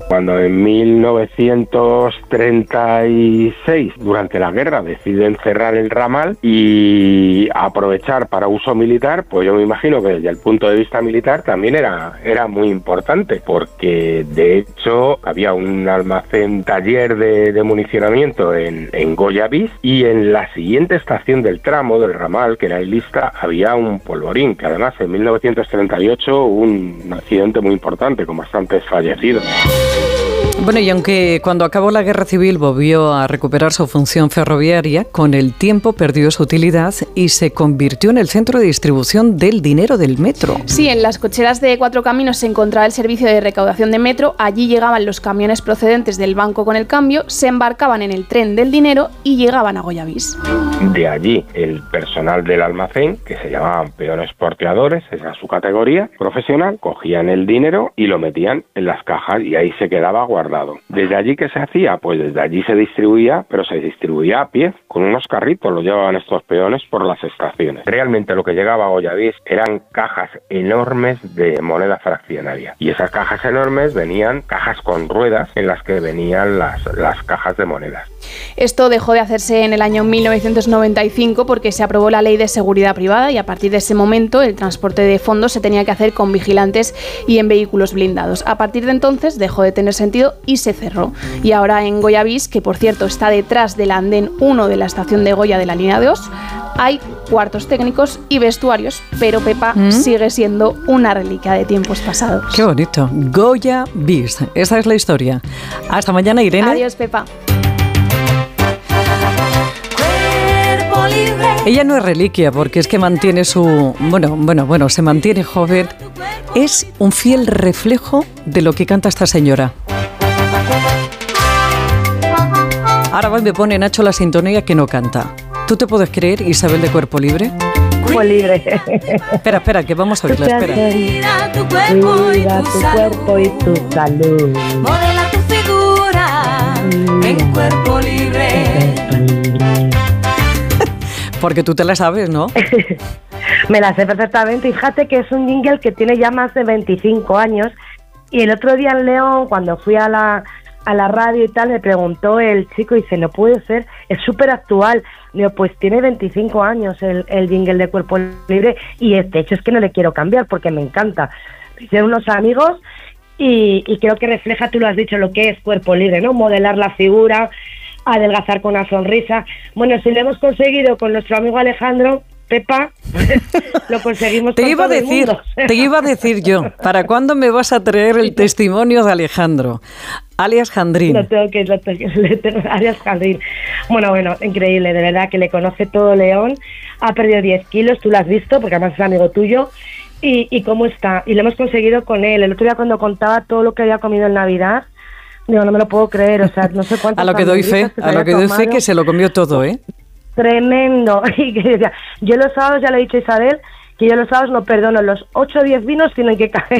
Cuando en mil novecientos treinta y seis, durante la guerra, deciden cerrar el ramal y aprovechar para uso militar, pues yo me imagino que desde el punto de vista militar también era, era muy importante, porque de hecho había un almacén taller de, de municionamiento en, en Goya Bis, y en la siguiente estación del tramo del ramal, que era Ilista, había un polvorín, que además en mil novecientos treinta y ocho hubo un accidente muy importante con bastantes fallecidos.
Bueno, y aunque cuando acabó la Guerra Civil volvió a recuperar su función ferroviaria, con el tiempo perdió su utilidad y se convirtió en el centro de distribución del dinero del metro.
Sí, en las cocheras de Cuatro Caminos se encontraba el servicio de recaudación de metro. Allí llegaban los camiones procedentes del banco con el cambio, se embarcaban en el tren del dinero y llegaban a Goya Bis.
De allí el personal del almacén, que se llamaban peones porteadores, esa es su categoría profesional, cogían el dinero y lo metían en las cajas y ahí se quedaba guardado. ¿Desde allí qué se hacía? Pues desde allí se distribuía, pero se distribuía a pie, con unos carritos, lo llevaban estos peones por las estaciones. Realmente lo que llegaba a Goya Bis eran cajas enormes de moneda fraccionaria, y esas cajas enormes venían cajas con ruedas en las que venían las, las cajas de monedas.
Esto dejó de hacerse en el año mil novecientos noventa y cinco porque se aprobó la Ley de Seguridad Privada, y a partir de ese momento el transporte de fondos se tenía que hacer con vigilantes y en vehículos blindados. A partir de entonces dejó de tener sentido y se cerró. Y ahora en Goya Bis, que por cierto está detrás del andén uno de la estación de Goya de la línea dos, hay cuartos técnicos y vestuarios, pero Pepa ¿Mm? sigue siendo una reliquia de tiempos pasados.
Qué bonito. Goya Bis. Esa es la historia. Hasta mañana, Irene.
Adiós, Pepa.
Ella no es reliquia porque es que mantiene su... Bueno, bueno, bueno, se mantiene joven. Es un fiel reflejo de lo que canta esta señora. Ahora va y me pone Nacho la sintonía que no canta. ¿Tú te puedes creer, Isabel de Cuerpo Libre?
Cuerpo Libre.
Espera, espera, que vamos a oírla, espera.
Cuida tu cuerpo, Cuida tu, tu cuerpo y tu salud.
Modela tu figura en Cuerpo Libre.
Porque tú te la sabes, ¿no?
Me la sé perfectamente. Fíjate que es un jingle que tiene ya más de veinticinco años. Y el otro día en León, cuando fui a la, a la radio y tal, me preguntó el chico y dice, no puede ser, es súper actual. Digo, pues tiene veinticinco años el, el jingle de Cuerpo Libre, y de hecho es que no le quiero cambiar porque me encanta. Hicieron unos amigos y, y creo que refleja, tú lo has dicho, lo que es Cuerpo Libre, ¿no? Modelar la figura, adelgazar con una sonrisa. Bueno, si lo hemos conseguido con nuestro amigo Alejandro, Pepa, lo conseguimos
te
con
iba
todo
a decir,
el mundo.
Te iba a decir yo, ¿para cuándo me vas a traer el testimonio de Alejandro, alias Jandrín?
Lo tengo que, lo tengo que, alias Jandrín. Bueno, bueno, increíble, de verdad, que le conoce todo León. Ha perdido diez kilos, tú lo has visto, porque además es amigo tuyo. Y, y cómo está, y lo hemos conseguido con él. El otro día cuando contaba todo lo que había comido en Navidad, digo, no me lo puedo creer, o sea, no sé cuánto.
A lo que doy fe, a lo que doy fe que se lo comió todo, ¿eh?
Tremendo. Y que decía, yo los sábados, ya le he dicho a Isabel, que yo los sábados no perdono, los ocho o diez vinos tienen que caer.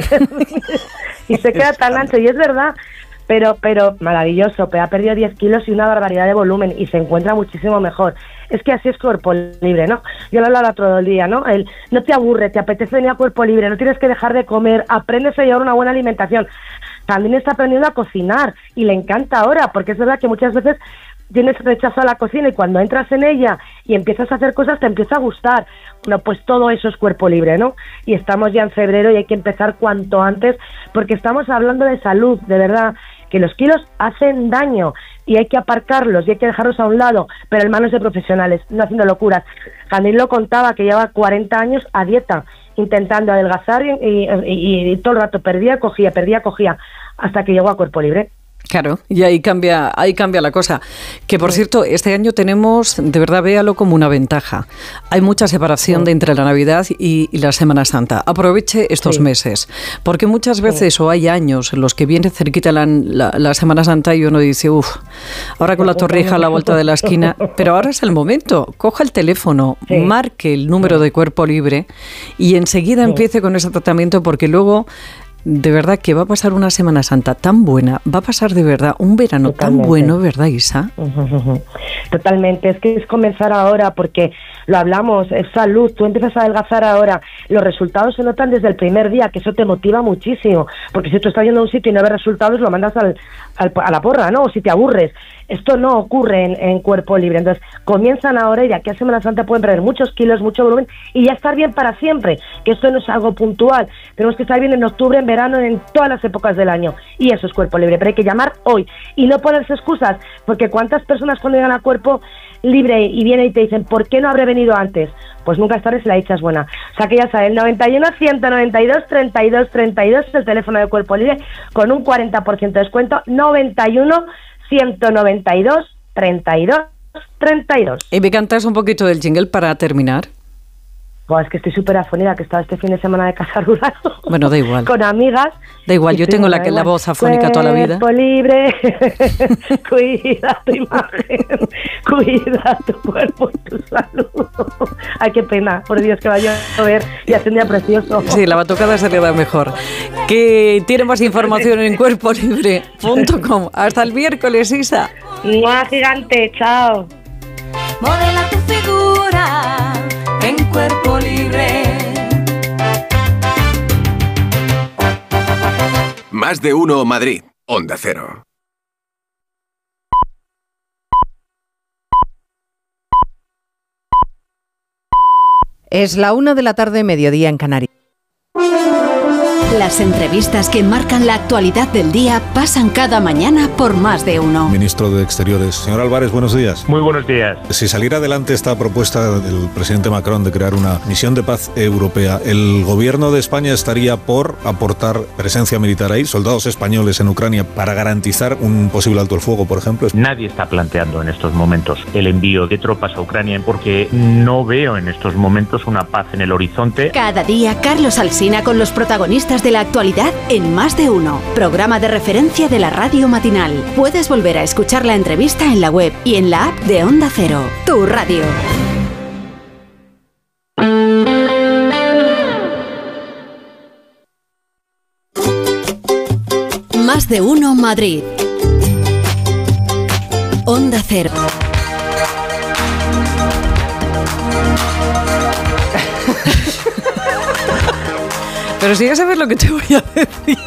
Y se queda tan ancho, y es verdad, pero pero maravilloso, pero ha perdido diez kilos y una barbaridad de volumen, y se encuentra muchísimo mejor. Es que así es Cuerpo Libre, ¿no? Yo lo hablaba todo el día, ¿no? El, no te aburre, te apetece venir a Cuerpo Libre, no tienes que dejar de comer, aprendes a llevar una buena alimentación. También está aprendiendo a cocinar, y le encanta ahora, porque es verdad que muchas veces tienes rechazo a la cocina, y cuando entras en ella y empiezas a hacer cosas te empieza a gustar. Bueno, pues todo eso es Cuerpo Libre, ¿no? Y estamos ya en febrero y hay que empezar cuanto antes, porque estamos hablando de salud, de verdad, que los kilos hacen daño y hay que aparcarlos y hay que dejarlos a un lado, pero en manos de profesionales, no haciendo locuras. Jandrín lo contaba, que lleva cuarenta años a dieta, intentando adelgazar, y, y, y, y todo el rato perdía, cogía, perdía, cogía, hasta que llegó a Cuerpo Libre.
Claro, y ahí cambia, ahí cambia la cosa. Que por cierto, este año tenemos, de verdad, véalo como una ventaja. Hay mucha separación de entre la Navidad y, y la Semana Santa. Aproveche estos sí. meses, porque muchas veces sí. o hay años en los que viene cerquita la, la, la Semana Santa y uno dice, uff, ahora con la torrija a la vuelta de la esquina, pero ahora es el momento. Coja el teléfono, sí. marque el número de Cuerpo Libre y enseguida sí. empiece con ese tratamiento, porque luego de verdad que va a pasar una Semana Santa tan buena, va a pasar de verdad un verano Totalmente. tan bueno, ¿verdad, Isa?
Totalmente, es que es comenzar ahora, porque lo hablamos, es salud, tú empiezas a adelgazar ahora, los resultados se notan desde el primer día, que eso te motiva muchísimo, porque si tú estás yendo a un sitio y no ves resultados, lo mandas al, al, a la porra, ¿no? O si te aburres. Esto no ocurre en, en cuerpo libre, entonces comienzan ahora y de aquí a Semana Santa pueden perder muchos kilos, mucho volumen y ya estar bien para siempre, que esto no es algo puntual, tenemos que estar bien en octubre, en verano, en todas las épocas del año, y eso es cuerpo libre, pero hay que llamar hoy y no ponerse excusas, porque cuántas personas cuando llegan a cuerpo libre y vienen y te dicen, ¿por qué no habré venido antes? Pues nunca es tarde si la dicha es buena. O sea que ya sabes, el noventa y uno, ciento noventa y dos, treinta y dos, treinta y dos es el teléfono de cuerpo libre con un cuarenta por ciento de descuento, noventa y uno, ciento noventa y dos, treinta y dos, treinta y dos.
¿Y me cantas un poquito del jingle para terminar?
Pues es que estoy súper afonida, que estaba este fin de semana de casa rural.
Bueno, da igual.
Con amigas.
Da igual, yo tengo la, la voz afónica toda la vida.
Cuerpo libre, cuida tu imagen, cuida tu cuerpo y tu salud. Ay, qué pena, por Dios, que vaya a llover y hace un día precioso.
Sí, la batucada se le da mejor. Que tiene más información en cuerpo libre punto com. Hasta el miércoles, Isa.
¡Mua, gigante! ¡Chao!
Modela tu figura en Cuerpo Libre.
Más de uno Madrid. Onda Cero.
Es la una de la tarde, mediodía en Canarias.
Las entrevistas que marcan la actualidad del día pasan cada mañana por Más de Uno.
Ministro de Exteriores. Señor Álvarez, buenos días.
Muy buenos días.
Si saliera adelante esta propuesta del presidente Macron de crear una misión de paz europea, ¿el gobierno de España estaría por aportar presencia militar ahí, soldados españoles en Ucrania, para garantizar un posible alto el fuego, por ejemplo?
Nadie está planteando en estos momentos el envío de tropas a Ucrania porque no veo en estos momentos una paz en el horizonte.
Cada día, Carlos Alsina con los protagonistas de la actualidad en Más de Uno, programa de referencia de la radio matinal. Puedes volver a escuchar la entrevista en la web y en la app de Onda Cero, tu radio. Más de Uno Madrid. Onda Cero.
Pero si ya sabes lo que te voy a decir.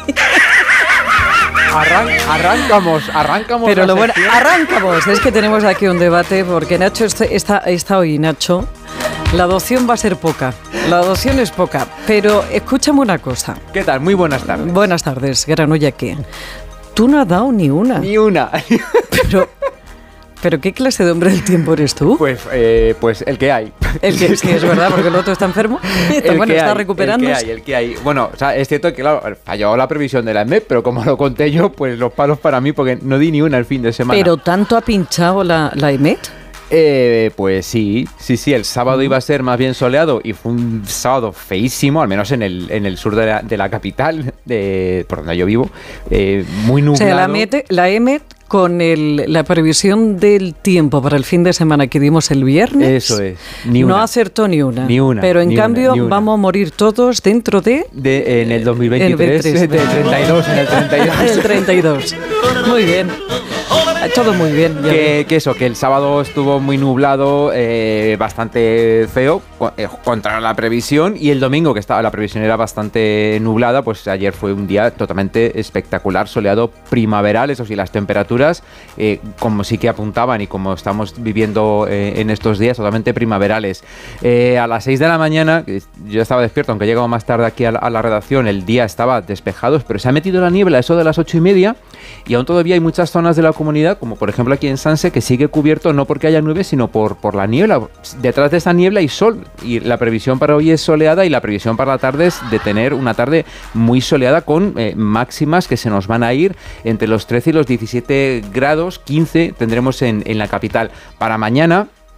Arran arrancamos, arrancamos.
Pero lo bueno, arrancamos. Es que tenemos aquí un debate porque Nacho está, está, está hoy, Nacho. La adopción va a ser poca. La adopción es poca. Pero escúchame una cosa.
¿Qué tal? Muy buenas tardes.
Buenas tardes, Granolla, ¿qué? Tú no has dado ni una.
Ni una.
Pero... ¿Pero qué clase de hombre del tiempo eres tú?
Pues, eh, pues el que hay.
El que sí, es verdad, porque el otro está enfermo. Está, bueno, está recuperándose.
El que hay, el que hay. Bueno, o sea, es cierto que, claro, falló la previsión de la E M E P, pero como lo conté yo, pues los palos para mí, porque no di ni una el fin de semana.
¿Pero tanto ha pinchado la, la E M E T?
Eh, pues sí, sí, sí, el sábado iba a ser más bien soleado y fue un sábado feísimo, al menos en el, en el sur de la, de la capital, de, por donde yo vivo, eh, muy nublado.
O sea, la, mete, la E M E T con el, la previsión del tiempo para el fin de semana que dimos el viernes.
Eso es, ni una.
No acertó ni una.
Ni una.
Pero en cambio
una, una.
vamos a morir todos dentro de...
de en el dos mil veintitrés,
en el
de treinta y dos, en el treinta y dos.
En el treinta y dos. Muy bien. Todo muy bien.
Que, que eso, que el sábado estuvo muy nublado, eh, bastante feo, eh, contra la previsión, y el domingo, que estaba la previsión era bastante nublada, pues ayer fue un día totalmente espectacular, soleado, primaveral, eso sí, las temperaturas, eh, como sí que apuntaban y como estamos viviendo eh, en estos días, totalmente primaverales. Eh, a las seis de la mañana, yo estaba despierto, aunque he llegado más tarde aquí a la, a la redacción, el día estaba despejado, pero se ha metido la niebla, eso de las ocho y media, y aún todavía hay muchas zonas de la comunidad, como por ejemplo aquí en Sanse, que sigue cubierto no porque haya nubes, sino por, por la niebla. Detrás de esa niebla hay sol, y la previsión para hoy es soleada, y la previsión para la tarde es de tener una tarde muy soleada con eh, máximas que se nos van a ir entre los trece y los diecisiete grados, quince tendremos en, en la capital. Para mañana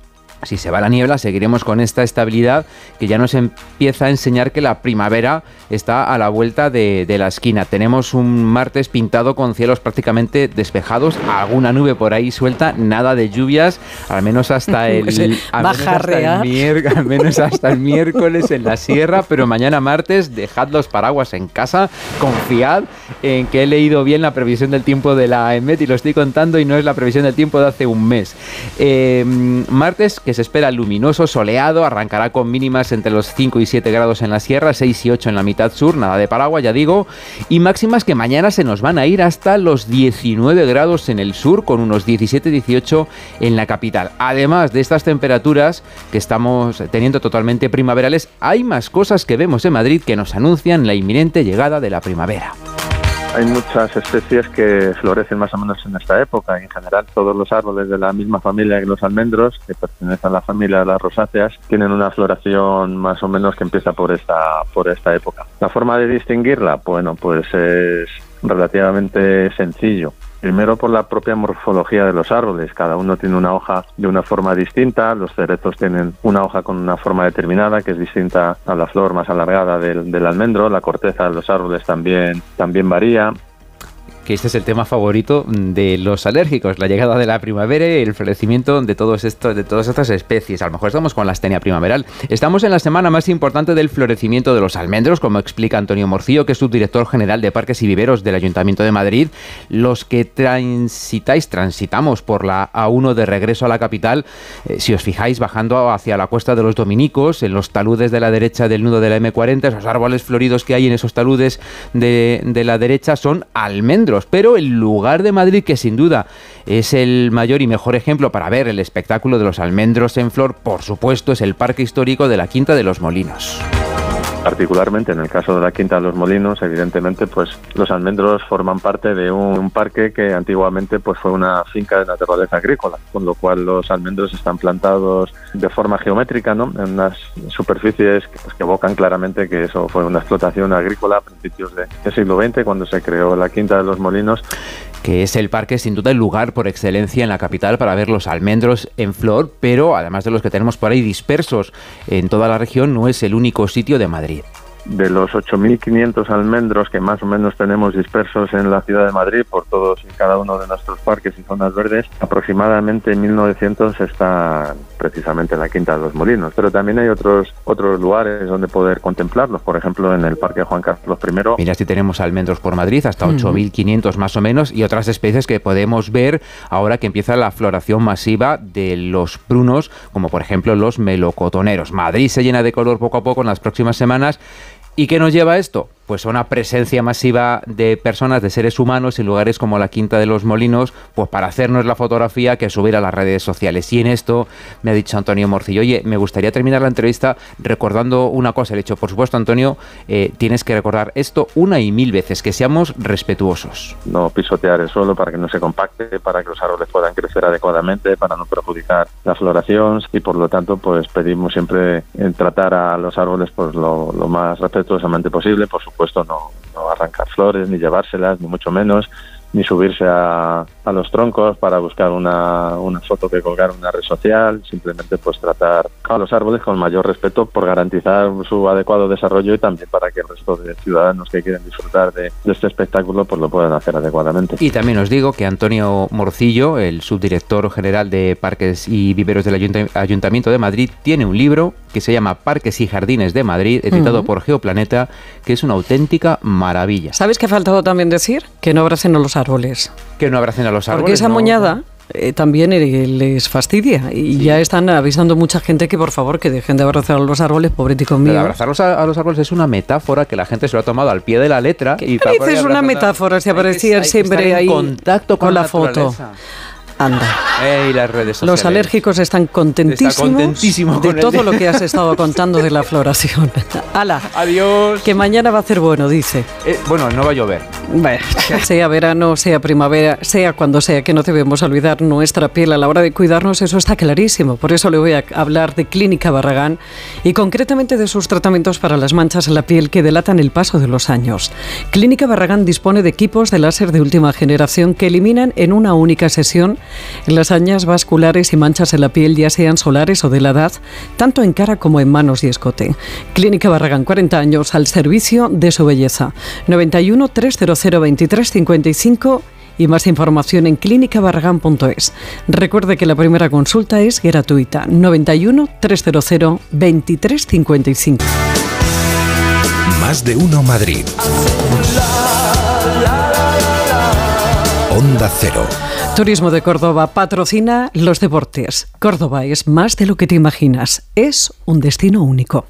Si se va la niebla, seguiremos con esta estabilidad que ya nos empieza a enseñar que la primavera está a la vuelta de, de la esquina. Tenemos un martes pintado con cielos prácticamente despejados, alguna nube por ahí suelta, nada de lluvias, al menos hasta el, al menos hasta el, mier- al menos hasta el miércoles en la sierra, pero mañana martes dejad los paraguas en casa, confiad en que he leído bien la previsión del tiempo de la EMET y lo estoy contando y no es la previsión del tiempo de hace un mes. Eh, martes que se espera luminoso, soleado, arrancará con mínimas entre los cinco y siete grados en la sierra, seis y ocho en la mitad sur, nada de paraguas, ya digo, y máximas que mañana se nos van a ir hasta los diecinueve grados en el sur, con unos diecisiete dieciocho en la capital. Además de estas temperaturas que estamos teniendo totalmente primaverales, hay más cosas que vemos en Madrid que nos anuncian la inminente llegada de la primavera.
Hay muchas especies que florecen más o menos en esta época. En general, todos los árboles de la misma familia que los almendros, que pertenecen a la familia de las rosáceas, tienen una floración más o menos que empieza por esta, por esta época. La forma de distinguirla, bueno, pues es relativamente sencillo. Primero por la propia morfología de los árboles. Cada uno tiene una hoja de una forma distinta. Los cerezos tienen una hoja con una forma determinada que es distinta a la flor más alargada del, del almendro. La corteza de los árboles también, también varía.
Que este es el tema favorito de los alérgicos, la llegada de la primavera y el florecimiento de todos estos, de todas estas especies. A lo mejor estamos con la astenia primaveral. Estamos en la semana más importante del florecimiento de los almendros, como explica Antonio Morcillo, que es subdirector general de Parques y Viveros del Ayuntamiento de Madrid. Los que transitáis, transitamos por la A uno de regreso a la capital, eh, si os fijáis, bajando hacia la Cuesta de los Dominicos, en los taludes de la derecha del nudo de la eme cuarenta, esos árboles floridos que hay en esos taludes de, de la derecha son almendros. Pero el lugar de Madrid que sin duda es el mayor y mejor ejemplo para ver el espectáculo de los almendros en flor, por supuesto, es el Parque Histórico de la Quinta de los Molinos.
Particularmente en el caso de la Quinta de los Molinos, evidentemente, pues los almendros forman parte de un, un parque que antiguamente pues fue una finca de naturaleza agrícola, con lo cual los almendros están plantados de forma geométrica, ¿no?, en unas superficies que, pues, que evocan claramente que eso fue una explotación agrícola a principios de, del siglo veinte, cuando se creó la Quinta de los Molinos.
Que es el parque, sin duda, el lugar por excelencia en la capital para ver los almendros en flor, pero además de los que tenemos por ahí dispersos en toda la región, no es el único sitio de Madrid.
De los ocho mil quinientos almendros que más o menos tenemos dispersos en la ciudad de Madrid por todos y cada uno de nuestros parques y zonas verdes, aproximadamente mil novecientos están precisamente en la Quinta de los Molinos. Pero también hay otros otros lugares donde poder contemplarlos, por ejemplo en el Parque Juan Carlos primero.
Mira, si tenemos almendros por Madrid, hasta ocho mil quinientos más o menos, y otras especies que podemos ver ahora que empieza la floración masiva de los prunos, como por ejemplo los melocotoneros. Madrid se llena de color poco a poco en las próximas semanas. ¿Y qué nos lleva a esto? Pues a una presencia masiva de personas, de seres humanos en lugares como la Quinta de los Molinos, pues para hacernos la fotografía que subir a las redes sociales. Y en esto me ha dicho Antonio Morcillo, oye, me gustaría terminar la entrevista recordando una cosa. Le he dicho, por supuesto, Antonio, eh, tienes que recordar esto una y mil veces, que seamos respetuosos.
No pisotear el suelo para que no se compacte, para que los árboles puedan crecer adecuadamente, para no perjudicar la floración, y por lo tanto pues pedimos siempre tratar a los árboles pues lo, lo más respetuosamente posible. Por supuesto, supuesto no, no arrancar flores, ni llevárselas, ni mucho menos, ni subirse a, a los troncos para buscar una, una foto que colgar en una red social. Simplemente pues tratar a los árboles con mayor respeto por garantizar su adecuado desarrollo y también para que el resto de ciudadanos que quieren disfrutar de, de este espectáculo pues lo puedan hacer adecuadamente.
Y también os digo que Antonio Morcillo, el subdirector general de Parques y Viveros del Ayuntamiento de Madrid, tiene un libro que se llama Parques y Jardines de Madrid, editado uh-huh. por Geoplaneta, que es una auténtica maravilla.
¿Sabes qué ha faltado también decir? Que no abracen a los árboles.
Que no abracen a los árboles.
Porque esa
no,
moñada eh, también les fastidia. Y sí. ya están avisando mucha gente que por favor que dejen de abrazar a los árboles, pobreticos míos.
Abrazarlos a, a los árboles es una metáfora que la gente se lo ha tomado al pie de la letra.
¿Qué y dices una metáfora? Si aparecían siempre ahí
en contacto con,
con la,
la
foto. Anda.
Ey, las redes sociales.
Los alérgicos están contentísimos
Está contentísimo
de todo
el...
lo que has estado contando de la floración. Hala.
Adiós.
Que mañana va a ser bueno, dice.
Eh, bueno, no va a llover.
Bueno, sea verano, sea primavera, sea cuando sea, que no debemos olvidar nuestra piel a la hora de cuidarnos, eso está clarísimo. Por eso le voy a hablar de Clínica Barragán y concretamente de sus tratamientos para las manchas en la piel que delatan el paso de los años. Clínica Barragán dispone de equipos de láser de última generación que eliminan en una única sesión las arañas vasculares y manchas en la piel, ya sean solares o de la edad, tanto en cara como en manos y escote. Clínica Barragán, cuarenta años al servicio de su belleza. noventa y uno, trescientos veintitrés cincuenta y cinco y más información en clínica barragán punto es. Recuerde que la primera consulta es gratuita. noventa y uno, trescientos veintitrés cincuenta y cinco.
Más de uno Madrid. Onda Cero.
Turismo de Córdoba patrocina los deportes. Córdoba es más de lo que te imaginas. Es un destino único.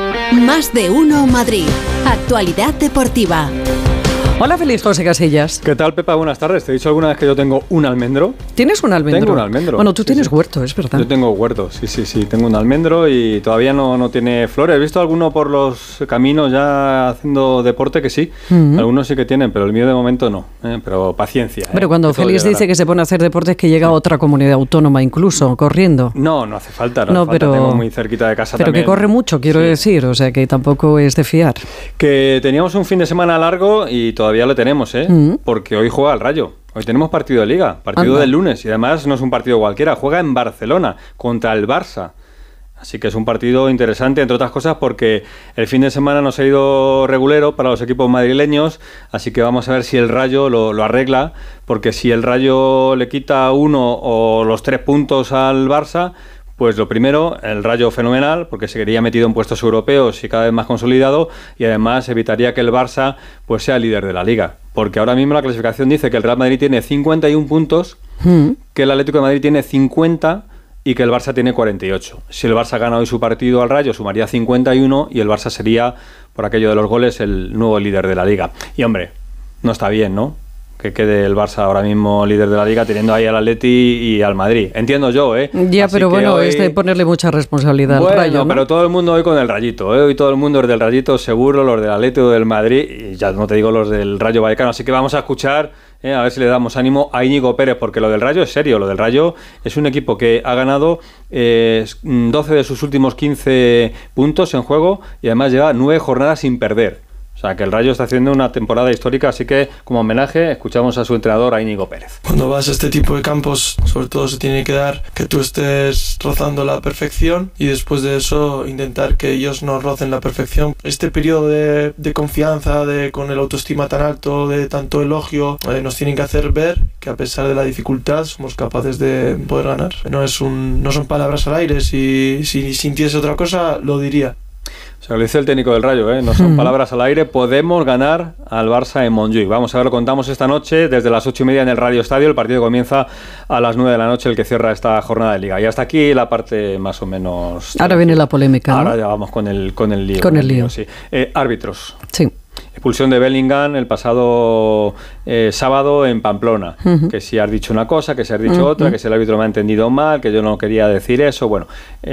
Más de uno Madrid. Actualidad deportiva.
Hola, feliz José Casillas.
¿Qué tal, Pepa? Buenas tardes. Te he dicho alguna vez que yo tengo un almendro.
¿Tienes un almendro?
Tengo un almendro.
Bueno, tú
sí,
tienes
sí.
huerto, es verdad.
Yo tengo huerto, sí, sí, sí. Tengo un almendro y todavía no, no tiene flores. He visto alguno por los caminos ya haciendo deporte que sí. Uh-huh. Algunos sí que tienen, pero el mío de momento no. ¿eh? Pero paciencia.
Pero ¿eh? cuando Félix dice que se pone a hacer deportes, que llega a otra comunidad autónoma incluso, corriendo.
No, no hace falta. No,
no
hace falta.
pero
Tengo muy cerquita de casa
pero
también.
Pero que corre mucho, quiero sí. decir. O sea, que tampoco es de fiar.
Que teníamos un fin de semana largo y todavía lo tenemos, ¿eh? Uh-huh. Porque hoy juega el Rayo. Hoy tenemos partido de Liga, partido Anda. del lunes. Y además no es un partido cualquiera, juega en Barcelona contra el Barça. Así que es un partido interesante, entre otras cosas, porque el fin de semana nos ha ido regulero para los equipos madrileños. Así que vamos a ver si el Rayo lo, lo arregla. Porque si el Rayo le quita uno o los tres puntos al Barça, pues lo primero, el Rayo fenomenal, porque seguiría metido en puestos europeos y cada vez más consolidado, y además evitaría que el Barça pues sea líder de la Liga. Porque ahora mismo la clasificación dice que el Real Madrid tiene cincuenta y uno puntos, mm. que el Atlético de Madrid tiene cincuenta y que el Barça tiene cuarenta y ocho. Si el Barça gana hoy su partido al Rayo, sumaría cincuenta y uno y el Barça sería, por aquello de los goles, el nuevo líder de la Liga. Y hombre, no está bien, ¿no?, que quede el Barça ahora mismo líder de la Liga teniendo ahí al Atleti y al Madrid. Entiendo yo, ¿eh?
Ya, Así pero bueno, hoy... es de ponerle mucha responsabilidad
bueno,
al Rayo, ¿no?
pero todo el mundo hoy con el Rayito, ¿eh? Hoy todo el mundo es del Rayito seguro, los del Atleti o del Madrid, y ya no te digo los del Rayo Vallecano. Así que vamos a escuchar, ¿eh? A ver si le damos ánimo a Íñigo Pérez, porque lo del Rayo es serio. Lo del Rayo es un equipo que ha ganado eh, doce de sus últimos quince puntos en juego y además lleva nueve jornadas sin perder. O sea, que el Rayo está haciendo una temporada histórica, así que como homenaje escuchamos a su entrenador, a Íñigo Pérez.
Cuando vas a este tipo de campos, sobre todo se tiene que dar que tú estés rozando la perfección y después de eso intentar que ellos no rocen la perfección. Este periodo de, de confianza, de con el autoestima tan alto, de tanto elogio, eh, nos tienen que hacer ver que a pesar de la dificultad somos capaces de poder ganar. No es un, no son palabras al aire, si, si sintiese otra cosa lo diría.
O sea, lo dice el técnico del Rayo, ¿eh? No son palabras al aire. Podemos ganar al Barça en Montjuïc. Vamos a ver, lo contamos esta noche desde las ocho y media en el Radio Estadio. El partido comienza a las nueve de la noche, el que cierra esta jornada de Liga. Y hasta aquí la parte más o menos...
Ahora viene la polémica, ¿no?
Ahora ya vamos con el, con el lío.
Con el lío.
Sí. Eh, árbitros.
Sí.
Expulsión de Bellingham el pasado eh, sábado en Pamplona. Uh-huh. Que si has dicho una cosa, que si has dicho uh-huh. otra, que si el árbitro me ha entendido mal, que yo no quería decir eso. Bueno,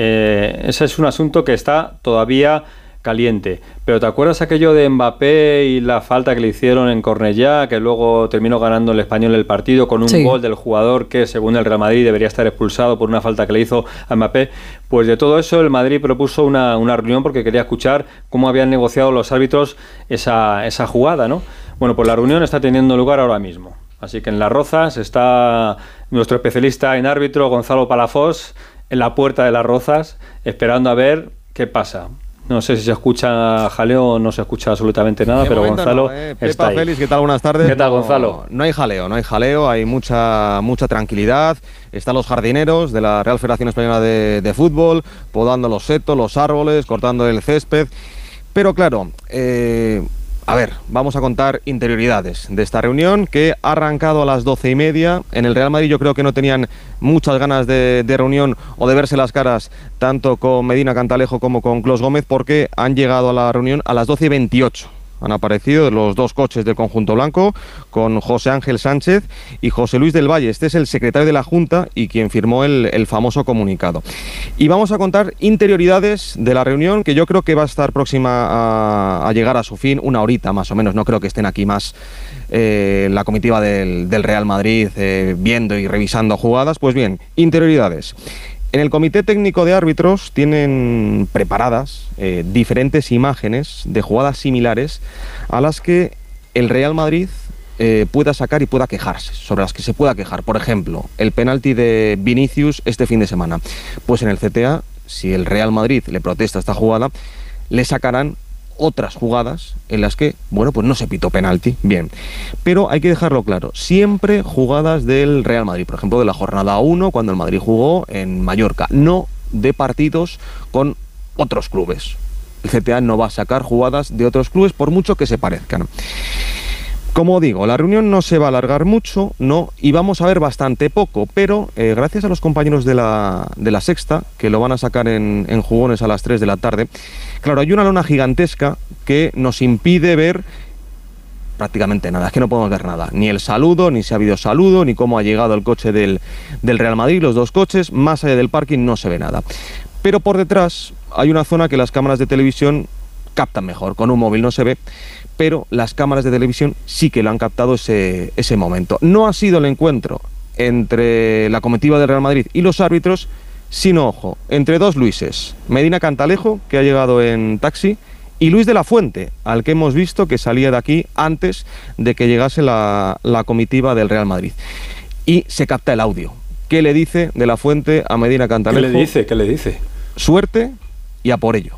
eh, ese es un asunto que está todavía caliente. Pero ¿te acuerdas aquello de Mbappé y la falta que le hicieron en Cornellá, que luego terminó ganando el Español el partido con un sí. gol del jugador que según el Real Madrid debería estar expulsado por una falta que le hizo a Mbappé? Pues de todo eso el Madrid propuso una, una reunión porque quería escuchar cómo habían negociado los árbitros esa, esa jugada, ¿no? Bueno, pues la reunión está teniendo lugar ahora mismo. Así que en Las Rozas está nuestro especialista en árbitro, Gonzalo Palafox, en la puerta de Las Rozas, esperando a ver qué pasa. No sé si se escucha jaleo o no se escucha absolutamente nada, de pero Gonzalo
no, eh.
está
Pepa,
ahí.
Félix, ¿qué tal? Buenas tardes.
¿Qué tal, Gonzalo?
No, no hay jaleo, no hay jaleo, hay mucha mucha tranquilidad. Están los jardineros de la Real Federación Española de, de Fútbol, podando los setos, los árboles, cortando el césped. Pero claro, eh, a ver, vamos a contar interioridades de esta reunión que ha arrancado a las doce y media. En el Real Madrid yo creo que no tenían muchas ganas de, de reunión o de verse las caras tanto con Medina Cantalejo como con Clos Gómez, porque han llegado a la reunión a las doce y veintiocho. han aparecido los dos coches del conjunto blanco con José Ángel Sánchez y José Luis del Valle. Este es el secretario de la Junta y quien firmó el, el famoso comunicado. Y vamos a contar interioridades de la reunión, que yo creo que va a estar próxima a, a llegar a su fin, una horita más o menos. No creo que estén aquí más eh, la comitiva del, del Real Madrid eh, viendo y revisando jugadas. Pues bien, interioridades. En el Comité Técnico de Árbitros tienen preparadas eh, diferentes imágenes de jugadas similares a las que el Real Madrid eh, pueda sacar y pueda quejarse, sobre las que se pueda quejar. Por ejemplo, el penalti de Vinicius este fin de semana. Pues en el C T A, si el Real Madrid le protesta esta jugada, le sacarán otras jugadas en las que, bueno, pues no se pitó penalti, bien. Pero hay que dejarlo claro, siempre jugadas del Real Madrid, por ejemplo, de la jornada uno, cuando el Madrid jugó en Mallorca, no de partidos con otros clubes. El C T A no va a sacar jugadas de otros clubes por mucho que se parezcan. Como digo, la reunión no se va a alargar mucho, no, y vamos a ver bastante poco, pero eh, gracias a los compañeros de la, de la Sexta, que lo van a sacar en, en jugones a las tres de la tarde, claro, hay una lona gigantesca que nos impide ver prácticamente nada, es que no podemos ver nada, ni el saludo, ni si ha habido saludo, ni cómo ha llegado el coche del, del Real Madrid, los dos coches, más allá del parking no se ve nada. Pero por detrás hay una zona que las cámaras de televisión captan mejor, con un móvil no se ve, pero las cámaras de televisión sí que lo han captado ese, ese momento. No ha sido el encuentro entre la comitiva del Real Madrid y los árbitros, sino, ojo, entre dos Luises, Medina Cantalejo, que ha llegado en taxi, y Luis de la Fuente, al que hemos visto que salía de aquí antes de que llegase la, la comitiva del Real Madrid. Y se capta el audio. ¿Qué le dice de la Fuente a Medina Cantalejo?
¿Qué le dice? ¿Qué le dice?
Suerte y a por ello.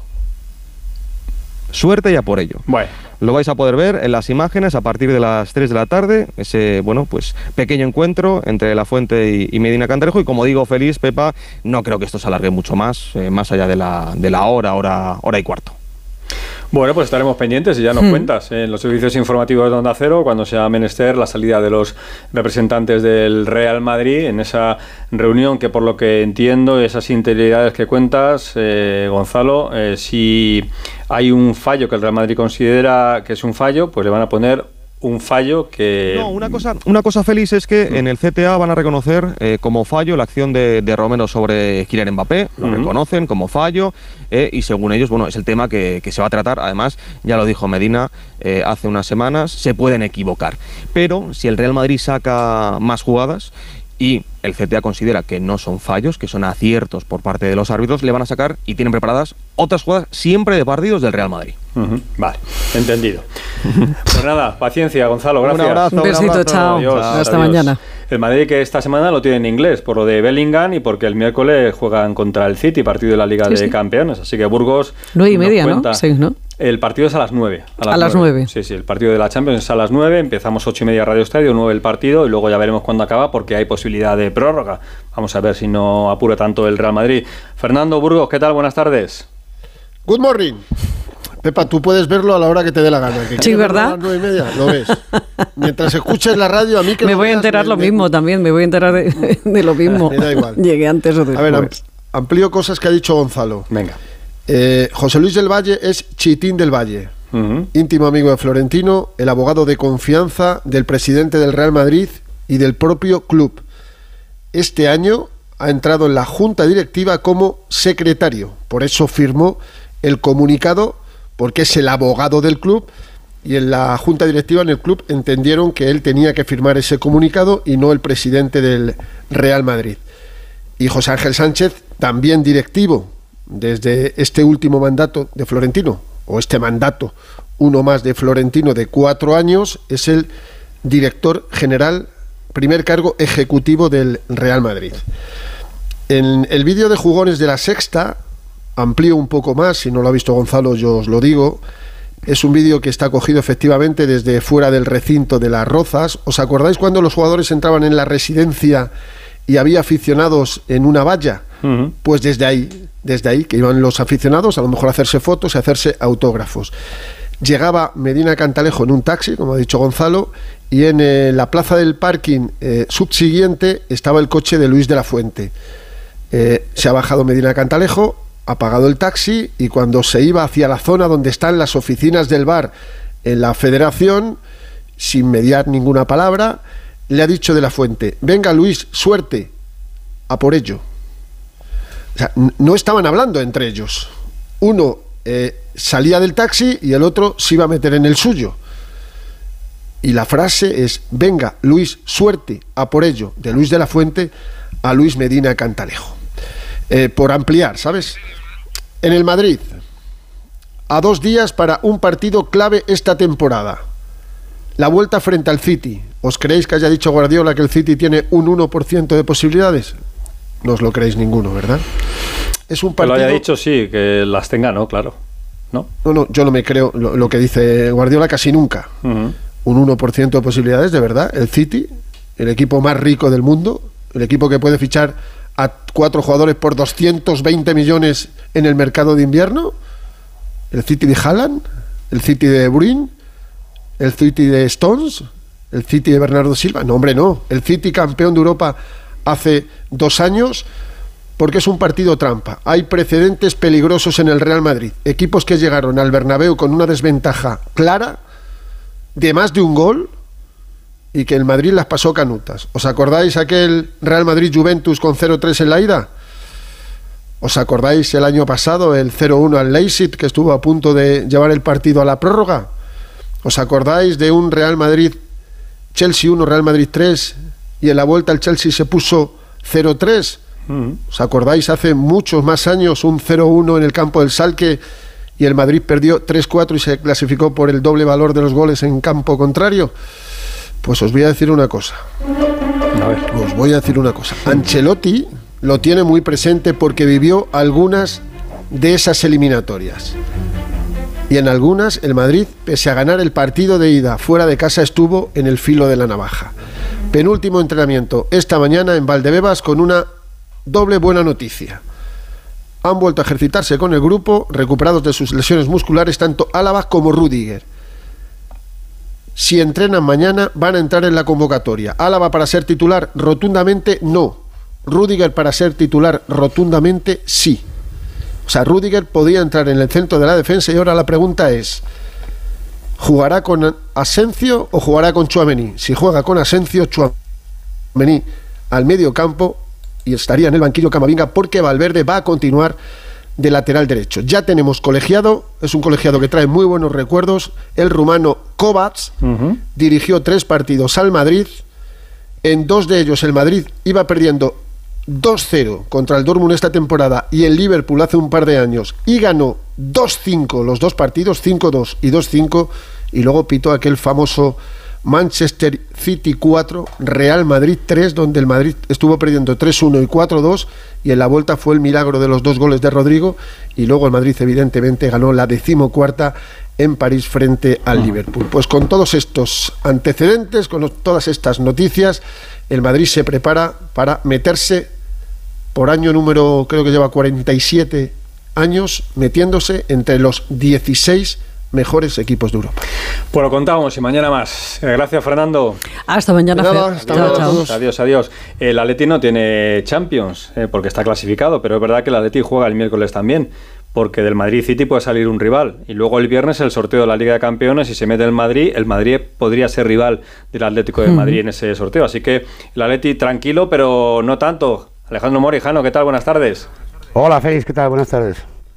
Suerte y a por ello.
Bueno.
Lo vais a poder ver en las imágenes a partir de las tres de la tarde, ese, bueno, pues pequeño encuentro entre La Fuente y, y Medina Cantalejo, y como digo, feliz, Pepa, no creo que esto se alargue mucho más, eh, más allá de la, de la hora, hora, hora y cuarto.
Bueno, pues estaremos pendientes y ya nos hmm. cuentas en los servicios informativos de Onda Cero cuando sea menester la salida de los representantes del Real Madrid en esa reunión que, por lo que entiendo, esas interioridades que cuentas, eh, Gonzalo, eh, si hay un fallo que el Real Madrid considera que es un fallo, pues le van a poner un fallo que...
No, una cosa, una cosa feliz es que en el C T A van a reconocer eh, como fallo la acción de, de Romero sobre Kylian Mbappé, lo uh-huh. reconocen como fallo, eh, y según ellos, bueno, es el tema que, que se va a tratar. Además, ya lo dijo Medina eh, hace unas semanas, se pueden equivocar, pero si el Real Madrid saca más jugadas y el C T A considera que no son fallos, que son aciertos por parte de los árbitros, le van a sacar y tienen preparadas otras jugadas siempre de partidos del Real Madrid.
Uh-huh. Vale, entendido. Pues nada, paciencia, Gonzalo, gracias.
Un abrazo,
un besito,
un abrazo.
chao.
Adiós,
Hasta
adiós.
mañana.
El Madrid que esta semana lo tiene en inglés por lo de Bellingham y porque el miércoles juegan contra el City, partido de la Liga sí, de sí. Campeones. Así que Burgos...
Nueve y media, ¿no? Seis, ¿no?
El partido es a las nueve.
A las, a las nueve.
Sí, sí, el partido de la Champions es a las nueve. Empezamos ocho y media Radio Estadio, nueve el partido y luego ya veremos cuándo acaba porque hay posibilidad de prórroga. Vamos a ver si no apura tanto el Real Madrid. Fernando Burgos, ¿qué tal? Buenas tardes.
Good morning. Pepa, tú puedes verlo a la hora que te dé la gana. Que
sí, ¿verdad?
A las nueve y media, lo ves. Mientras escuches la radio, a mí que
me voy a enterar lo me... mismo también, me voy a enterar de, de lo mismo.
Me da igual.
Llegué antes o después.
A ver, am- amplío cosas que ha dicho Gonzalo.
Venga.
Eh, José Luis del Valle es Chitín del Valle,
uh-huh.
íntimo amigo de Florentino, el abogado de confianza del presidente del Real Madrid y del propio club. Este año ha entrado en la junta directiva como secretario, por eso firmó el comunicado, porque es el abogado del club, y en la junta directiva en el club entendieron que él tenía que firmar ese comunicado y no el presidente del Real Madrid. Y José Ángel Sánchez, también directivo desde este último mandato de Florentino, o este mandato, uno más de Florentino de cuatro años, es el director general, primer cargo ejecutivo del Real Madrid. En el vídeo de Jugones de la Sexta, amplío un poco más, si no lo ha visto Gonzalo yo os lo digo, es un vídeo que está cogido efectivamente desde fuera del recinto de Las Rozas. ¿Os acordáis cuando los jugadores entraban en la residencia y había aficionados en una valla? Uh-huh. Pues desde ahí, desde ahí, que iban los aficionados a lo mejor a hacerse fotos y a hacerse autógrafos. Llegaba Medina Cantalejo en un taxi, como ha dicho Gonzalo, y en eh, la plaza del parking eh, subsiguiente estaba el coche de Luis de la Fuente. Eh, se ha bajado Medina Cantalejo, ha pagado el taxi y cuando se iba hacia la zona donde están las oficinas del bar en la federación, sin mediar ninguna palabra, le ha dicho de la Fuente: venga Luis, suerte, a por ello. O sea, no estaban hablando entre ellos. Uno eh, salía del taxi y el otro se iba a meter en el suyo. Y la frase es: venga Luis, suerte, a por ello, de Luis de la Fuente a Luis Medina Cantalejo. Eh, por ampliar, ¿sabes? En el Madrid, a dos días para un partido clave esta temporada, la vuelta frente al City. ¿Os creéis que haya dicho Guardiola que el City tiene un uno por ciento de posibilidades? No os lo creéis ninguno, ¿verdad? Es un partido...
Que lo haya dicho, sí, que las tenga, ¿no? Claro. ¿No?
No, no, yo no me creo lo, lo que dice Guardiola casi nunca. Uh-huh. Un uno por ciento de posibilidades, de verdad. El City, el equipo más rico del mundo, el equipo que puede fichar a cuatro jugadores por doscientos veinte millones en el mercado de invierno. El City de Haaland, el City de De Bruyne, el City de Stones, el City de Bernardo Silva. No, hombre, no. El City campeón de Europa hace dos años, porque es un partido trampa. Hay precedentes peligrosos en el Real Madrid. Equipos que llegaron al Bernabéu con una desventaja clara de más de un gol y que el Madrid las pasó canutas. ¿Os acordáis aquel Real Madrid-Juventus con cero tres en la ida? ¿Os acordáis el año pasado el cero uno al Leipzig, que estuvo a punto de llevar el partido a la prórroga? ¿Os acordáis de un Real Madrid-Chelsea uno, Real Madrid tres, y en la vuelta el Chelsea se puso cero tres? Mm. ¿Os acordáis hace muchos más años un cero uno en el campo del Schalke y el Madrid perdió tres cuatro y se clasificó por el doble valor de los goles en campo contrario? Pues os voy a decir una cosa. A ver. Os voy a decir una cosa. Ancelotti lo tiene muy presente porque vivió algunas de esas eliminatorias. Y en algunas el Madrid, pese a ganar el partido de ida fuera de casa, estuvo en el filo de la navaja. Penúltimo entrenamiento esta mañana en Valdebebas con una doble buena noticia. Han vuelto a ejercitarse con el grupo, recuperados de sus lesiones musculares, tanto Álava como Rüdiger. Si entrenan mañana, van a entrar en la convocatoria. Álava para ser titular, rotundamente no. Rüdiger para ser titular, rotundamente sí. O sea, Rüdiger podía entrar en el centro de la defensa y ahora la pregunta es: ¿jugará con Asensio o jugará con Tchouaméni? Si juega con Asensio, Tchouaméni al medio campo y estaría en el banquillo Camavinga, porque Valverde va a continuar de lateral derecho. Ya tenemos colegiado, es un colegiado que trae muy buenos recuerdos. El rumano Kovacs uh-huh. dirigió tres partidos al Madrid. En dos de ellos el Madrid iba perdiendo dos cero contra el Dortmund esta temporada y el Liverpool hace un par de años, y ganó dos cinco los dos partidos, cinco dos y dos cinco, y luego pitó aquel famoso Manchester City cuatro, Real Madrid tres, donde el Madrid estuvo perdiendo tres uno y cuatro dos, y en la vuelta fue el milagro de los dos goles de Rodrigo, y luego el Madrid evidentemente ganó la decimocuarta en París frente al Liverpool. Pues con todos estos antecedentes, con todas estas noticias, el Madrid se prepara para meterse por año número, creo que lleva cuarenta y siete años, metiéndose entre los dieciséis mejores equipos de Europa.
Pues lo contamos y mañana más. Gracias, Fernando.
Hasta mañana.
Nada, hasta adiós, chao. adiós, adiós. El Atleti no tiene Champions eh, porque está clasificado, pero es verdad que el Atleti juega el miércoles también, porque del Madrid City puede salir un rival, y luego el viernes el sorteo de la Liga de Campeones, y se mete el Madrid, el Madrid podría ser rival del Atlético de Madrid en ese sorteo, así que el Atleti tranquilo, pero no tanto. Alejandro Morijano, ¿qué tal? Buenas tardes.
Hola, Félix, ¿qué tal? Buenas tardes.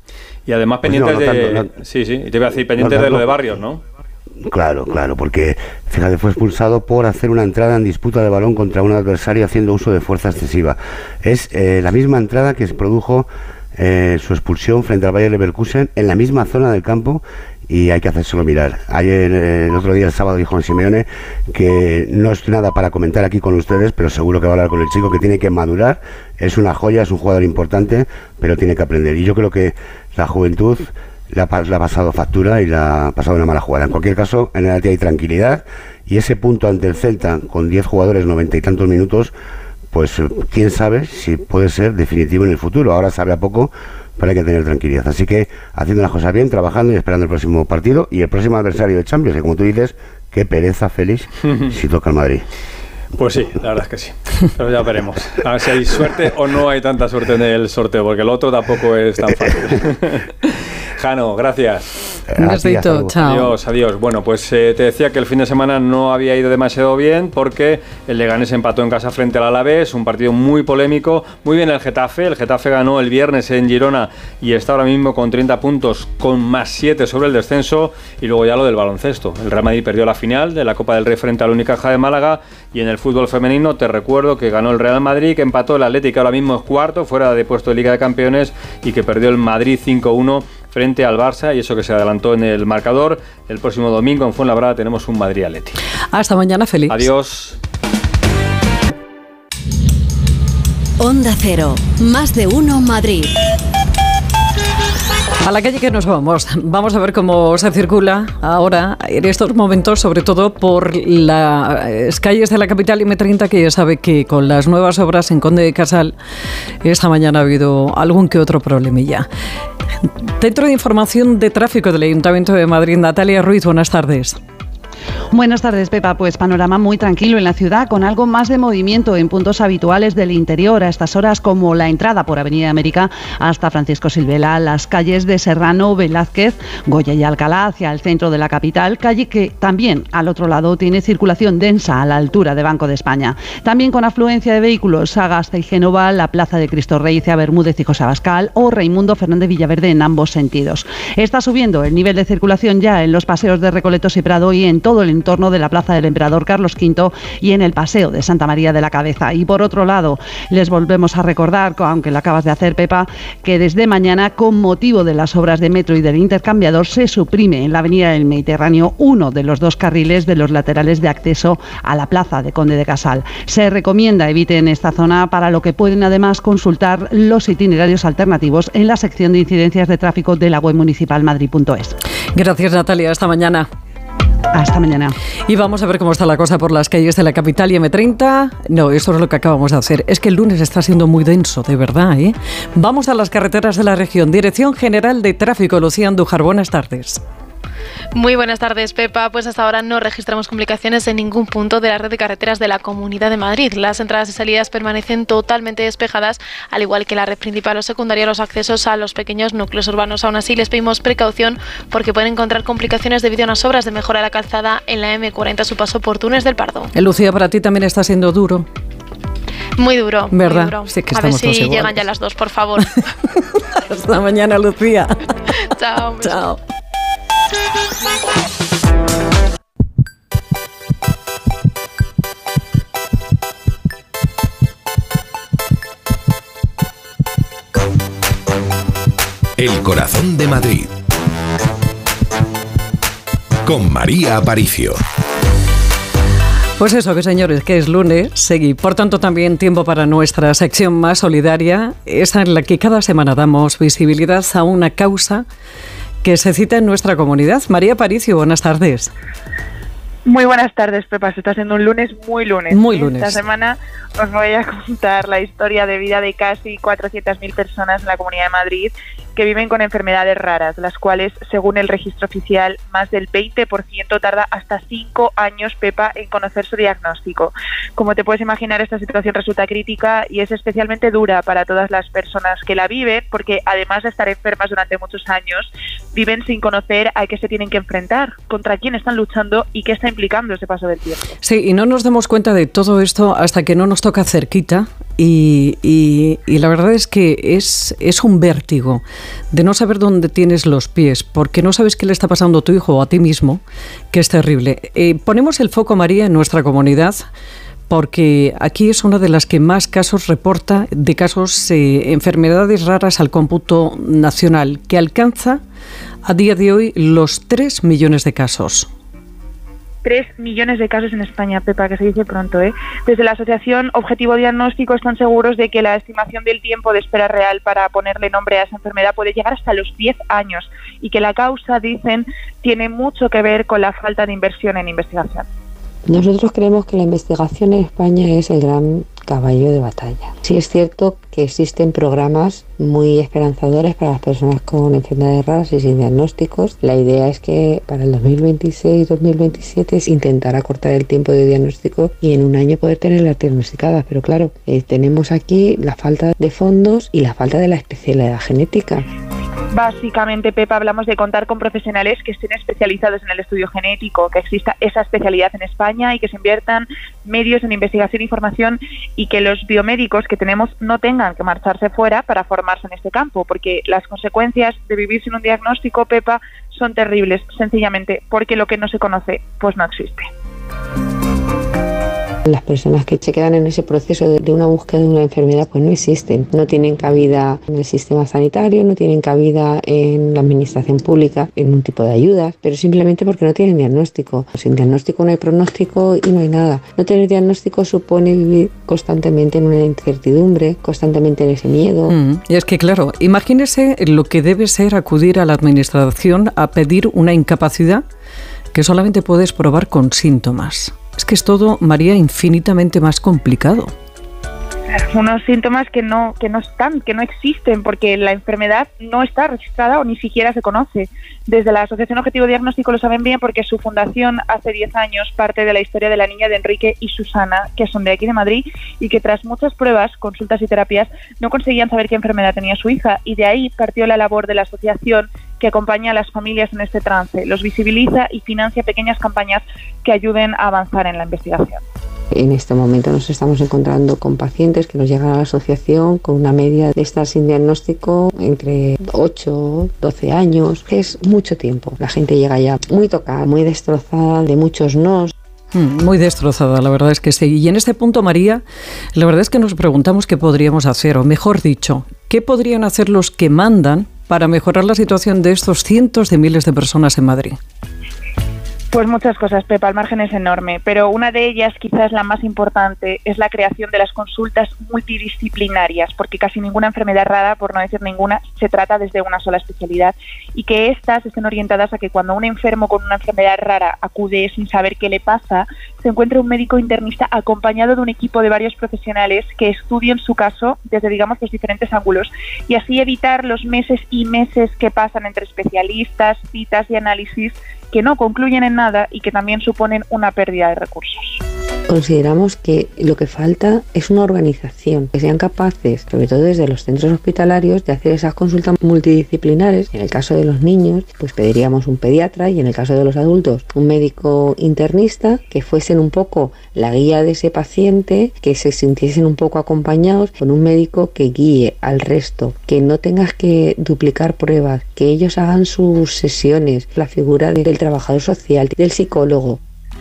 Y además pendientes pues no, no
de...
tanto, no, sí, sí, te voy a decir, pendientes no de lo de Barrios, ¿no?
Claro, claro, porque fíjate, fue expulsado por hacer una entrada en disputa de balón contra un adversario haciendo uso de fuerza excesiva. Es eh, la misma entrada que se produjo eh, su expulsión frente al Bayer Leverkusen en la misma zona del campo, y hay que hacérselo mirar. Ayer, eh, el otro día, el sábado, dijo Simeone que no es nada para comentar aquí con ustedes, pero seguro que va a hablar con el chico, que tiene que madurar. Es una joya, es un jugador importante, pero tiene que aprender. Y yo creo que la juventud le ha, le ha pasado factura y le ha pasado una mala jugada. En cualquier caso, en el Atleti hay tranquilidad, y ese punto ante el Celta, con diez jugadores, noventa y tantos minutos, pues quién sabe si puede ser definitivo en el futuro. Ahora sabe a poco, pero hay que tener tranquilidad. Así que haciendo las cosas bien, trabajando y esperando el próximo partido y el próximo adversario de Champions, que como tú dices, qué pereza, Félix, si toca el Madrid.
Pues sí, la verdad es que sí, pero ya veremos a ver si hay suerte o no hay tanta suerte en el sorteo, porque el otro tampoco es tan fácil. Jano, gracias.
Un besito, chao.
Adiós, adiós. Bueno, pues eh, te decía que el fin de semana no había ido demasiado bien porque el Leganés empató en casa frente al Alavés, un partido muy polémico. Muy bien el Getafe, el Getafe ganó el viernes en Girona y está ahora mismo con treinta puntos, con más siete sobre el descenso. Y luego ya lo del baloncesto. El Real Madrid perdió la final de la Copa del Rey frente al Unicaja de Málaga, y en el fútbol femenino te recuerdo que ganó el Real Madrid, que empató el Atlético, ahora mismo es cuarto, fuera de puesto de Liga de Campeones, y que perdió el Madrid cinco uno frente al Barça, y eso que se adelantó en el marcador. El próximo domingo en Fuenlabrada tenemos un Madrid-Atleti.
Hasta mañana, Félix.
Adiós.
Onda Cero, más de uno Madrid.
A la calle que nos vamos. Vamos a ver cómo se circula ahora, en estos momentos, sobre todo por las calles de la capital eme treinta, que ya sabe que con las nuevas obras en Conde de Casal, esta mañana ha habido algún que otro problemilla. Centro de Información de Tráfico del Ayuntamiento de Madrid, Natalia Ruiz, buenas tardes.
Buenas tardes, Pepa. Pues panorama muy tranquilo en la ciudad, con algo más de movimiento en puntos habituales del interior a estas horas, como la entrada por Avenida América hasta Francisco Silvela, las calles de Serrano, Velázquez, Goya y Alcalá hacia el centro de la capital, calle que también al otro lado tiene circulación densa a la altura de Banco de España. También con afluencia de vehículos Sagasta y Génova, la Plaza de Cristo Rey, Cea Bermúdez y José Abascal o Raimundo Fernández Villaverde en ambos sentidos. Está subiendo el nivel de circulación ya en los paseos de Recoletos y Prado y en todo el entorno de la Plaza del Emperador Carlos quinto y en el Paseo de Santa María de la Cabeza. Y por otro lado, les volvemos a recordar, aunque lo acabas de hacer, Pepa, que desde mañana, con motivo de las obras de metro y del intercambiador, se suprime en la Avenida del Mediterráneo uno de los dos carriles de los laterales de acceso a la Plaza de Conde de Casal. Se recomienda eviten esta zona, para lo que pueden además consultar los itinerarios alternativos en la sección de incidencias de tráfico de la web municipal madrid punto es.
Gracias, Natalia. Hasta mañana.
Hasta mañana.
Y vamos a ver cómo está la cosa por las calles de la capital y eme treinta. No, esto es lo que acabamos de hacer. Es que el lunes está siendo muy denso, de verdad, ¿eh? Vamos a las carreteras de la región. Dirección General de Tráfico, Lucía Andújar. Buenas tardes.
Muy buenas tardes, Pepa. Pues hasta ahora no registramos complicaciones en ningún punto de la red de carreteras de la Comunidad de Madrid. Las entradas y salidas permanecen totalmente despejadas, al igual que la red principal o secundaria, los accesos a los pequeños núcleos urbanos. Aún así, les pedimos precaución porque pueden encontrar complicaciones debido a unas obras de mejora de la calzada en la eme cuarenta a su paso por Túnez del Pardo.
Lucía, para ti también está siendo duro.
Muy duro,
¿verdad?
Muy duro.
Sí, que
a ver si
iguales.
llegan ya las dos, por favor.
Hasta mañana, Lucía.
Chao.
Chao.
El corazón de Madrid, con María Aparicio.
Pues eso, que señores, que es lunes, seguí. Por tanto, también tiempo para nuestra sección más solidaria, esa en la que cada semana damos visibilidad a una causa que se cita en nuestra comunidad. María Aparicio, buenas tardes.
Muy buenas tardes, Pepa. Se está haciendo un lunes muy lunes.
Muy lunes.
Esta semana os voy a contar la historia de vida de casi cuatrocientas mil personas en la Comunidad de Madrid que viven con enfermedades raras, las cuales, según el registro oficial, más del veinte por ciento tarda hasta cinco años, Pepa, en conocer su diagnóstico. Como te puedes imaginar, esta situación resulta crítica y es especialmente dura para todas las personas que la viven, porque además de estar enfermas durante muchos años, viven sin conocer a qué se tienen que enfrentar, contra quién están luchando y qué está implicando ese paso del tiempo.
Sí, y no nos damos cuenta de todo esto hasta que no nos toca cerquita. Y, y, y la verdad es que es, es un vértigo de no saber dónde tienes los pies, porque no sabes qué le está pasando a tu hijo o a ti mismo, que es terrible. Eh, ponemos el foco, María, en nuestra comunidad, porque aquí es una de las que más casos reporta de casos, eh, enfermedades raras al cómputo nacional, que alcanza a día de hoy los tres millones de casos.
Tres millones de casos en España, Pepa, que se dice pronto, ¿eh? Desde la Asociación Objetivo Diagnóstico están seguros de que la estimación del tiempo de espera real para ponerle nombre a esa enfermedad puede llegar hasta los diez años y que la causa, dicen, tiene mucho que ver con la falta de inversión en investigación.
Nosotros creemos que la investigación en España es el gran caballo de batalla. Sí es cierto que existen programas muy esperanzadores para las personas con enfermedades raras y sin diagnósticos. La idea es que para el dos mil veintiséis dos mil veintisiete es intentar acortar el tiempo de diagnóstico y en un año poder tenerlas diagnosticadas. Pero claro, eh, tenemos aquí la falta de fondos y la falta de la especialidad genética.
Básicamente, Pepa, hablamos de contar con profesionales que estén especializados en el estudio genético, que exista esa especialidad en España y que se inviertan medios en investigación y formación y que los biomédicos que tenemos no tengan que marcharse fuera para formarse en este campo, porque las consecuencias de vivir sin un diagnóstico, Pepa, son terribles, sencillamente porque lo que no se conoce, pues no existe.
Las personas que se quedan en ese proceso de una búsqueda de una enfermedad pues no existen, no tienen cabida en el sistema sanitario, no tienen cabida en la administración pública, en un tipo de ayudas, pero simplemente porque no tienen diagnóstico. Sin diagnóstico no hay pronóstico y no hay nada. No tener diagnóstico supone vivir constantemente en una incertidumbre, constantemente en ese miedo.
Mm, y es que claro, imagínese lo que debe ser acudir a la administración a pedir una incapacidad que solamente puedes probar con síntomas. Es que es todo, María, infinitamente más complicado.
Unos síntomas que no, que no están, que no existen, porque la enfermedad no está registrada o ni siquiera se conoce. Desde la Asociación Objetivo Diagnóstico lo saben bien porque su fundación hace diez años parte de la historia de la niña de Enrique y Susana, que son de aquí de Madrid, y que tras muchas pruebas, consultas y terapias no conseguían saber qué enfermedad tenía su hija, y de ahí partió la labor de la asociación que acompaña a las familias en este trance, los visibiliza y financia pequeñas campañas que ayuden a avanzar en la investigación.
En este momento nos estamos encontrando con pacientes que nos llegan a la asociación con una media de estar sin diagnóstico entre ocho, doce años, que es mucho tiempo. La gente llega ya muy tocada, muy destrozada, de muchos nos.
Muy destrozada, la verdad es que sí. Y en este punto, María, la verdad es que nos preguntamos qué podríamos hacer, o mejor dicho, qué podrían hacer los que mandan para mejorar la situación de estos cientos de miles de personas en Madrid.
Pues muchas cosas, Pepa, el margen es enorme, pero una de ellas, quizás la más importante, es la creación de las consultas multidisciplinarias, porque casi ninguna enfermedad rara, por no decir ninguna, se trata desde una sola especialidad, y que éstas estén orientadas a que cuando un enfermo con una enfermedad rara acude sin saber qué le pasa, se encuentre un médico internista acompañado de un equipo de varios profesionales que estudien su caso desde, digamos, los diferentes ángulos, y así evitar los meses y meses que pasan entre especialistas, citas y análisis que no concluyen en nada y que también suponen una pérdida de recursos.
Consideramos que lo que falta es una organización, que sean capaces, sobre todo desde los centros hospitalarios, de hacer esas consultas multidisciplinares. En el caso de los niños, pues pediríamos un pediatra, y en el caso de los adultos, un médico internista, que fuesen un poco la guía de ese paciente, que se sintiesen un poco acompañados con un médico que guíe al resto, que no tengas que duplicar pruebas, que ellos hagan sus sesiones, la figura del trabajador social, del psicólogo.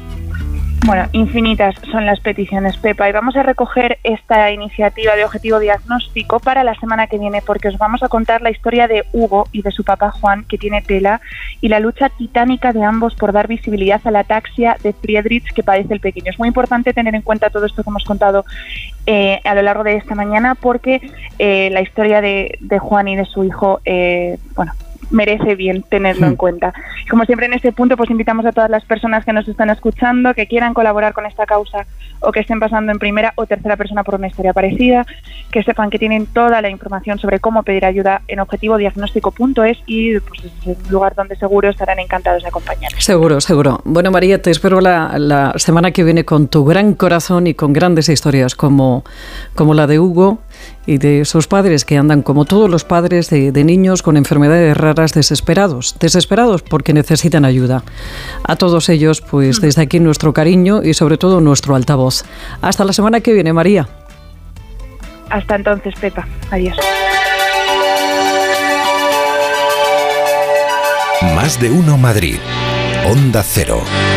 Bueno, infinitas son las peticiones, Pepa, y vamos a recoger esta iniciativa de Objetivo Diagnóstico para la semana que viene, porque os vamos a contar la historia de Hugo y de su papá Juan, que tiene tela, y la lucha titánica de ambos por dar visibilidad a la ataxia de Friedrich que padece el pequeño. Es muy importante tener en cuenta todo esto que hemos contado eh, a lo largo de esta mañana, porque eh, la historia de, de Juan y de su hijo, eh, bueno, merece bien tenerlo en cuenta. Como siempre en este punto, pues invitamos a todas las personas que nos están escuchando, que quieran colaborar con esta causa o que estén pasando en primera o tercera persona por una historia parecida, que sepan que tienen toda la información sobre cómo pedir ayuda en objetivo diagnóstico punto es, y pues es un lugar donde seguro estarán encantados de acompañar.
Seguro, seguro. Bueno, María, te espero la, la semana que viene con tu gran corazón y con grandes historias como, como la de Hugo y de sus padres, que andan como todos los padres de, de niños con enfermedades raras, desesperados, desesperados porque necesitan ayuda. A todos ellos, pues desde aquí nuestro cariño y sobre todo nuestro altavoz. Hasta la semana que viene, María.
Hasta entonces, Pepa. Adiós.
Más de uno Madrid. Onda Cero.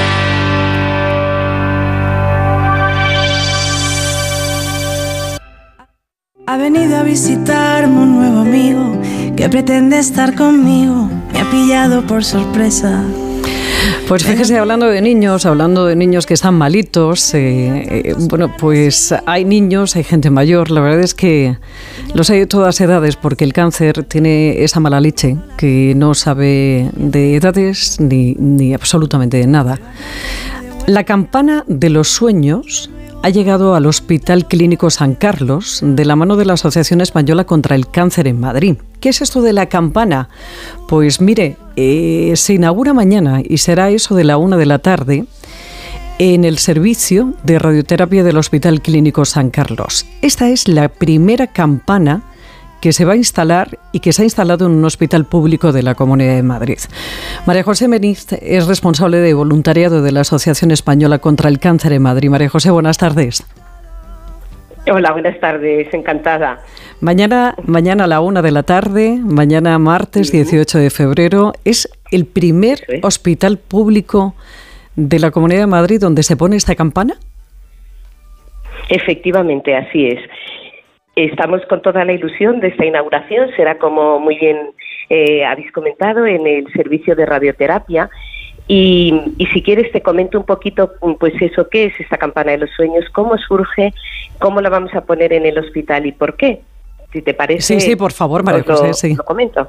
Ha venido a visitarme un nuevo amigo que pretende estar conmigo. Me ha pillado por sorpresa.
Pues fíjese, hablando de niños, hablando de niños que están malitos, eh, eh, bueno, pues hay niños, hay gente mayor, la verdad es que los hay de todas edades, porque el cáncer tiene esa mala leche que no sabe de edades ni, ni absolutamente de nada. La campana de los sueños ha llegado al Hospital Clínico San Carlos de la mano de la Asociación Española contra el Cáncer en Madrid. ¿Qué es esto de la campana? Pues mire, eh, se inaugura mañana y será eso de la una de la tarde en el servicio de radioterapia del Hospital Clínico San Carlos. Esta es la primera campana que se va a instalar y que se ha instalado en un hospital público de la Comunidad de Madrid. María José Meniz es responsable de voluntariado de la Asociación Española contra el Cáncer en Madrid. María José, buenas tardes.
Hola, buenas tardes, encantada.
Mañana, mañana a la una de la tarde, mañana martes dieciocho de febrero, es el primer ¿Sí? hospital público de la Comunidad de Madrid donde se pone esta campana.
Efectivamente, así es. Estamos con toda la ilusión de esta inauguración. Será, como muy bien eh, habéis comentado, en el servicio de radioterapia. Y, y si quieres te comento un poquito, pues eso, qué es esta campana de los sueños, cómo surge, cómo la vamos a poner en el hospital y por qué. Si te parece.
Sí, sí, por favor, María José,
lo,
sí.
Lo comento.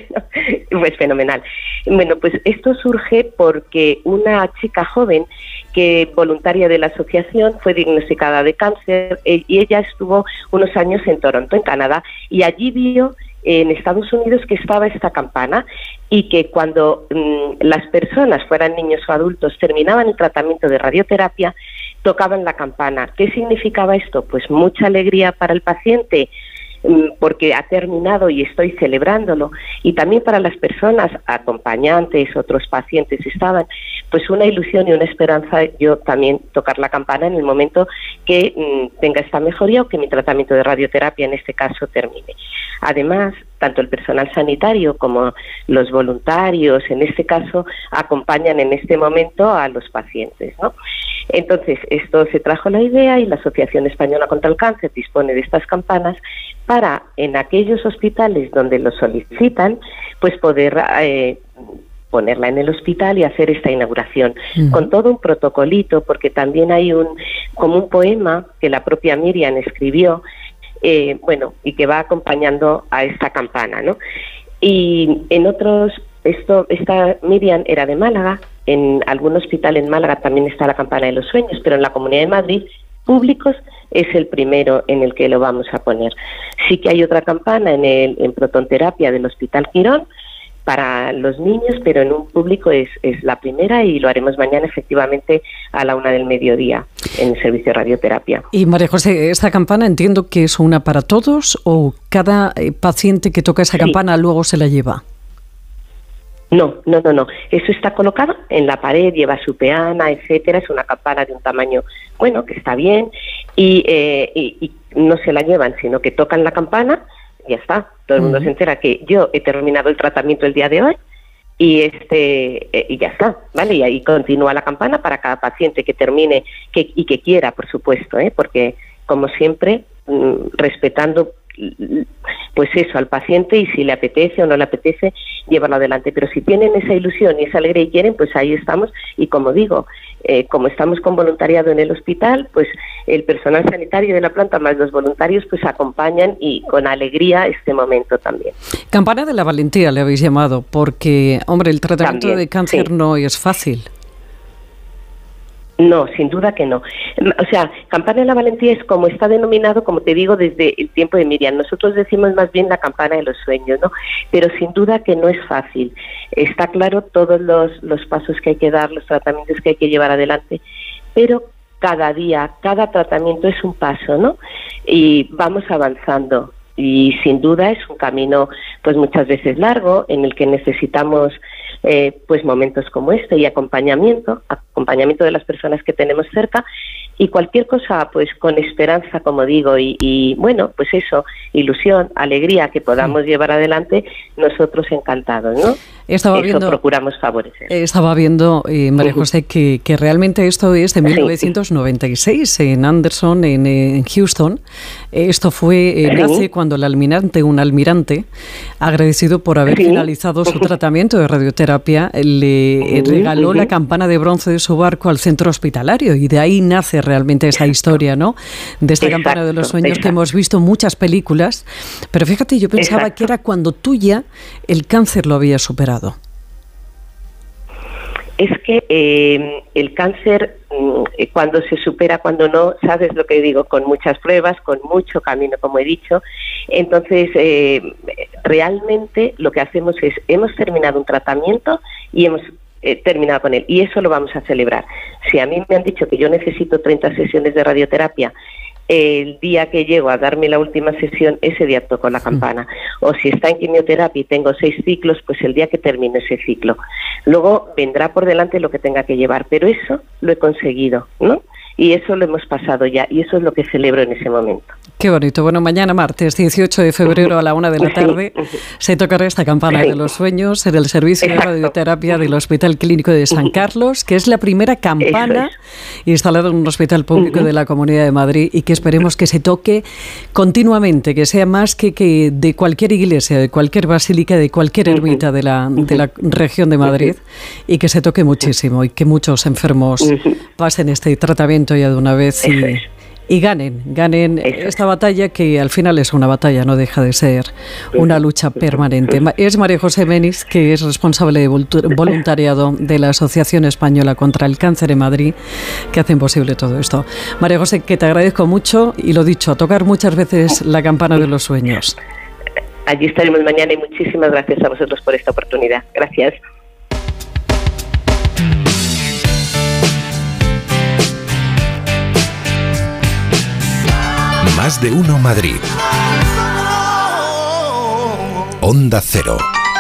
Pues fenomenal. Bueno, pues esto surge porque una chica joven que voluntaria de la asociación fue diagnosticada de cáncer y ella estuvo unos años en Toronto, en Canadá, y allí vio en Estados Unidos que estaba esta campana y que cuando mmm, las personas, fueran niños o adultos, terminaban el tratamiento de radioterapia, tocaban la campana. ¿Qué significaba esto? Pues mucha alegría para el paciente, porque ha terminado y estoy celebrándolo, y también para las personas acompañantes, otros pacientes estaban, pues una ilusión y una esperanza, yo también tocar la campana en el momento que mmm, tenga esta mejoría o que mi tratamiento de radioterapia en este caso termine. Además, tanto el personal sanitario como los voluntarios, en este caso, acompañan en este momento a los pacientes, ¿no? Entonces, esto se trajo la idea y la Asociación Española contra el Cáncer dispone de estas campanas para, en aquellos hospitales donde lo solicitan, pues poder eh, ponerla en el hospital y hacer esta inauguración, uh-huh. con todo un protocolito, porque también hay un como un poema que la propia Miriam escribió, eh, bueno, y que va acompañando a esta campana, ¿no? Y en otros, esto, esta Miriam era de Málaga, en algún hospital en Málaga también está la campana de los sueños, pero en la Comunidad de Madrid, públicos, es el primero en el que lo vamos a poner. Sí que hay otra campana en el en protonterapia del Hospital Quirón para los niños, pero en un público es, es la primera y lo haremos mañana efectivamente a la una del mediodía en el servicio de radioterapia.
Y María José, ¿esta campana entiendo que es una para todos o cada paciente que toca esa sí. campana luego se la lleva?
No, no, no, no. Eso está colocado en la pared, lleva su peana, etcétera. Es una campana de un tamaño, bueno, que está bien, y, eh, y, y no se la llevan, sino que tocan la campana, y ya está. Todo el mundo uh-huh. se entera que yo he terminado el tratamiento el día de hoy, y este eh, y ya está, ¿vale? Y ahí continúa la campana para cada paciente que termine que, y que quiera, por supuesto, ¿eh? Porque, como siempre, mmm, respetando pues eso, al paciente, y si le apetece o no le apetece, llevarlo adelante. Pero si tienen esa ilusión y esa alegría y quieren, pues ahí estamos. Y como digo, eh, como estamos con voluntariado en el hospital, pues el personal sanitario de la planta más los voluntarios pues acompañan y con alegría este momento también.
Campana de la valentía le habéis llamado, porque, hombre, el tratamiento también, de cáncer sí. no es fácil.
No, sin duda que no. O sea, campana de la valentía es como está denominado, como te digo, desde el tiempo de Miriam. Nosotros decimos más bien la campana de los sueños, ¿no? Pero sin duda que no es fácil. Está claro todos los, los pasos que hay que dar, los tratamientos que hay que llevar adelante, pero cada día, cada tratamiento es un paso, ¿no? Y vamos avanzando. Y sin duda es un camino, pues muchas veces largo, en el que necesitamos eh, pues momentos como este y acompañamiento, acompañamiento de las personas que tenemos cerca, y cualquier cosa pues con esperanza, como digo, y, y bueno, pues eso, ilusión, alegría que podamos sí. llevar adelante, nosotros encantados, ¿no?
Estaba
eso
viendo,
procuramos favorecer.
Estaba viendo, eh, María José, que, que realmente esto es de mil novecientos noventa y seis sí. en Anderson, en, en Houston. Esto fue, eh, nace sí. cuando el almirante, un almirante, agradecido por haber sí. finalizado su tratamiento de radioterapia, le uh-huh, regaló uh-huh. la campana de bronce de su barco al centro hospitalario, y de ahí nace realmente esa historia, ¿no? De esta exacto, campana de los sueños exacto. que hemos visto en muchas películas. Pero fíjate, yo pensaba exacto. que era cuando tú ya el cáncer lo habías superado.
Es que eh, el cáncer, eh, cuando se supera, cuando no, sabes lo que digo, con muchas pruebas, con mucho camino, como he dicho. Entonces, eh, realmente lo que hacemos es, hemos terminado un tratamiento y hemos eh, terminado con él, y eso lo vamos a celebrar. Si a mí me han dicho que yo necesito treinta sesiones de radioterapia el día que llego a darme la última sesión, ese día toco la campana. O si está en quimioterapia y tengo seis ciclos, pues el día que termine ese ciclo. Luego vendrá por delante lo que tenga que llevar, pero eso lo he conseguido, ¿no? Y eso lo hemos pasado ya, y eso es lo que celebro en ese momento.
Qué bonito. Bueno, mañana martes dieciocho de febrero a la una de la tarde sí. se tocará esta campana sí. de los sueños en el servicio Exacto. de radioterapia del Hospital Clínico de San Carlos, que es la primera campana es. instalada en un hospital público uh-huh. de la Comunidad de Madrid y que esperemos que se toque continuamente, que sea más que, que de cualquier iglesia, de cualquier basílica, de cualquier ermita uh-huh. de, la, de la región de Madrid uh-huh. y que se toque muchísimo y que muchos enfermos uh-huh. pasen este tratamiento ya de una vez y... Y ganen, ganen esta batalla que al final es una batalla, no deja de ser una lucha permanente. Es María José Meniz, que es responsable de voluntariado de la Asociación Española contra el Cáncer en Madrid, que hacen posible todo esto. María José, que te agradezco mucho y lo dicho, a tocar muchas veces la campana de los sueños.
Allí estaremos mañana y muchísimas gracias a vosotros por esta oportunidad. Gracias.
Más de uno Madrid. Onda Cero.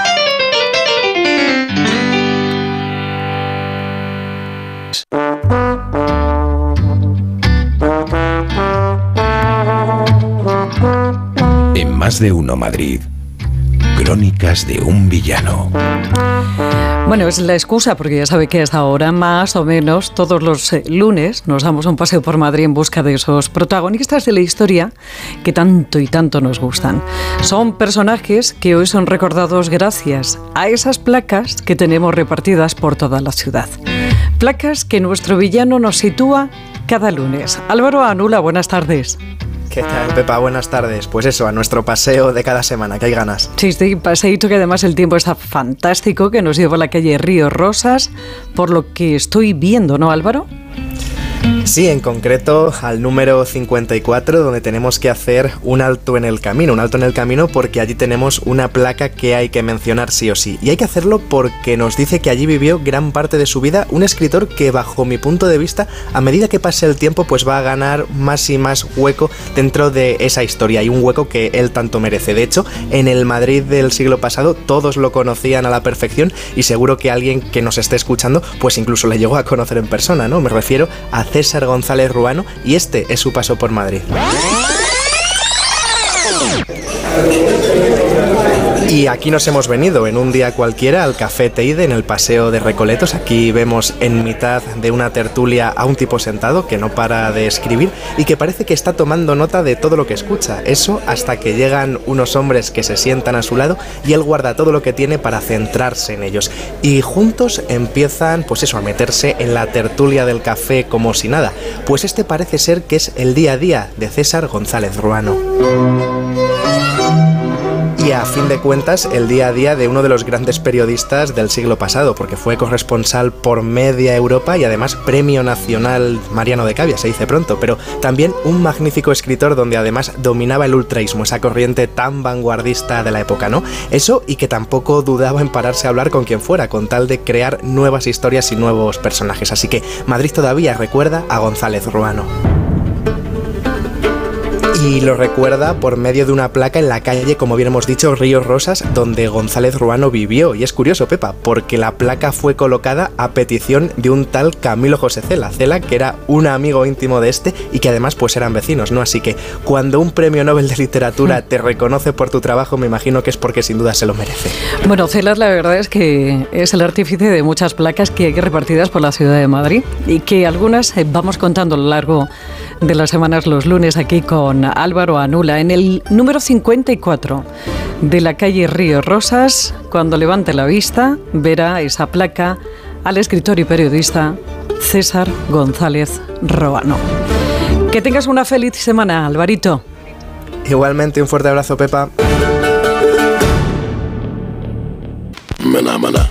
En Más de uno Madrid. Crónicas de un villano.
Bueno, es la excusa porque ya sabe que hasta ahora más o menos todos los eh, lunes nos damos un paseo por Madrid en busca de esos protagonistas de la historia que tanto y tanto nos gustan. Son personajes que hoy son recordados gracias a esas placas que tenemos repartidas por toda la ciudad. Placas que nuestro villano nos sitúa cada lunes. Álvaro Anula, buenas tardes.
¿Qué tal, Pepa? Buenas tardes. Pues eso, a nuestro paseo de cada semana, que hay ganas.
Sí, sí, paseíto que además el tiempo está fantástico, que nos lleva a la calle Río Rosas, por lo que estoy viendo, ¿no, Álvaro?
Sí, en concreto al número cincuenta y cuatro, donde tenemos que hacer un alto en el camino, un alto en el camino porque allí tenemos una placa que hay que mencionar sí o sí. Y hay que hacerlo porque nos dice que allí vivió gran parte de su vida un escritor que, bajo mi punto de vista, a medida que pase el tiempo, pues va a ganar más y más hueco dentro de esa historia, y un hueco que él tanto merece. De hecho, en el Madrid del siglo pasado todos lo conocían a la perfección, y seguro que alguien que nos esté escuchando pues incluso le llegó a conocer en persona, ¿no? Me refiero a César González Ruano, y este es su paso por Madrid. Y aquí nos hemos venido en un día cualquiera al Café Teide en el Paseo de Recoletos. Aquí vemos en mitad de una tertulia a un tipo sentado que no para de escribir y que parece que está tomando nota de todo lo que escucha. Eso hasta que llegan unos hombres que se sientan a su lado y él guarda todo lo que tiene para centrarse en ellos. Y juntos empiezan, pues eso, a meterse en la tertulia del café como si nada. Pues este parece ser que es el día a día de César González Ruano. Y a fin de cuentas, el día a día de uno de los grandes periodistas del siglo pasado, porque fue corresponsal por media Europa y además Premio Nacional Mariano de Cavia, se dice pronto, pero también un magnífico escritor donde además dominaba el ultraísmo, esa corriente tan vanguardista de la época, ¿no? Eso, y que tampoco dudaba en pararse a hablar con quien fuera, con tal de crear nuevas historias y nuevos personajes. Así que Madrid todavía recuerda a González Ruano. Y lo recuerda por medio de una placa en la calle, como bien hemos dicho, Río Rosas, donde González Ruano vivió. Y es curioso, Pepa, porque la placa fue colocada a petición de un tal Camilo José Cela. Cela, que era un amigo íntimo de este y que además pues eran vecinos, ¿no? Así que cuando un premio Nobel de Literatura te reconoce por tu trabajo, me imagino que es porque sin duda se lo merece.
Bueno, Cela, la verdad es que es el artífice de muchas placas que hay repartidas por la ciudad de Madrid y que algunas eh, vamos contando a lo largo de las semanas los lunes aquí con Álvaro Anula. En el número cincuenta y cuatro de la calle Río Rosas, cuando levante la vista, verá esa placa al escritor y periodista César González Ruano. Que tengas una feliz semana, Alvarito.
Igualmente, un fuerte abrazo, Pepa.
Maná, maná.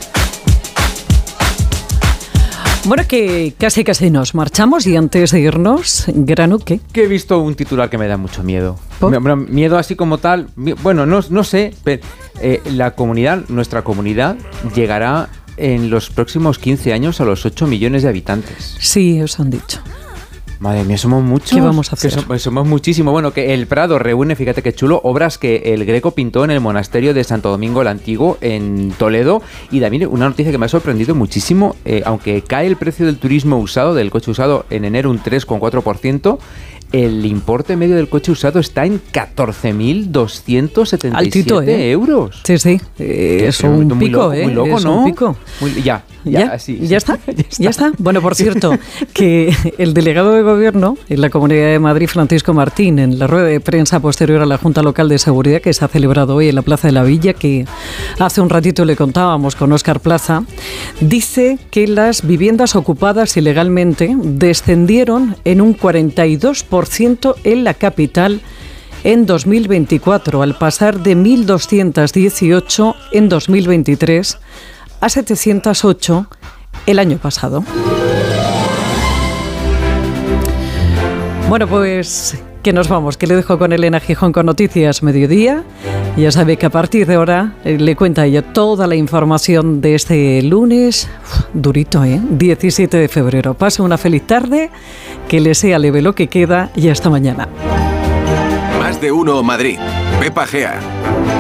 Bueno, que casi casi nos marchamos y antes de irnos, Granu, ¿qué?
Que he visto un titular que me da mucho miedo. ¿Por? Miedo así como tal, bueno, no, no sé, pero eh, la comunidad, nuestra comunidad, llegará en los próximos quince años a los ocho millones de habitantes.
Sí, os han dicho.
Madre mía, somos muchos.
¿Qué vamos a hacer?
Que somos, somos muchísimo. Bueno, que el Prado reúne, fíjate qué chulo, obras que el Greco pintó en el monasterio de Santo Domingo el Antiguo, en Toledo. Y también una noticia que me ha sorprendido muchísimo, eh, aunque cae el precio del turismo usado, del coche usado, en enero un tres coma cuatro por ciento, el importe medio del coche usado está en catorce mil doscientos setenta y siete
Altito, ¿eh?
euros.
Sí, sí. Eh, es un
muy
pico,
loco,
¿eh?
Muy loco,
es
¿no?
Un pico.
Muy, ya,
ya,
ya, sí,
¿Ya,
sí.
está?
ya está.
¿Ya está? Bueno, por cierto, que el delegado de Gobierno en la Comunidad de Madrid, Francisco Martín, en la rueda de prensa posterior a la Junta Local de Seguridad que se ha celebrado hoy en la Plaza de la Villa, que hace un ratito le contábamos con Óscar Plaza, dice que las viviendas ocupadas ilegalmente descendieron en un cuarenta y dos por ciento en la capital en dos mil veinticuatro, al pasar de mil doscientos dieciocho en dos mil veintitrés a setecientos ocho el año pasado. Bueno, pues que nos vamos, que le dejo con Elena Gijón con Noticias Mediodía. Ya sabe que a partir de ahora eh, le cuenta ella toda la información de este lunes, uf, durito, ¿eh? diecisiete de febrero. Pase una feliz tarde, que le sea leve lo que queda y hasta mañana.
Más de uno Madrid. Pepa Gea.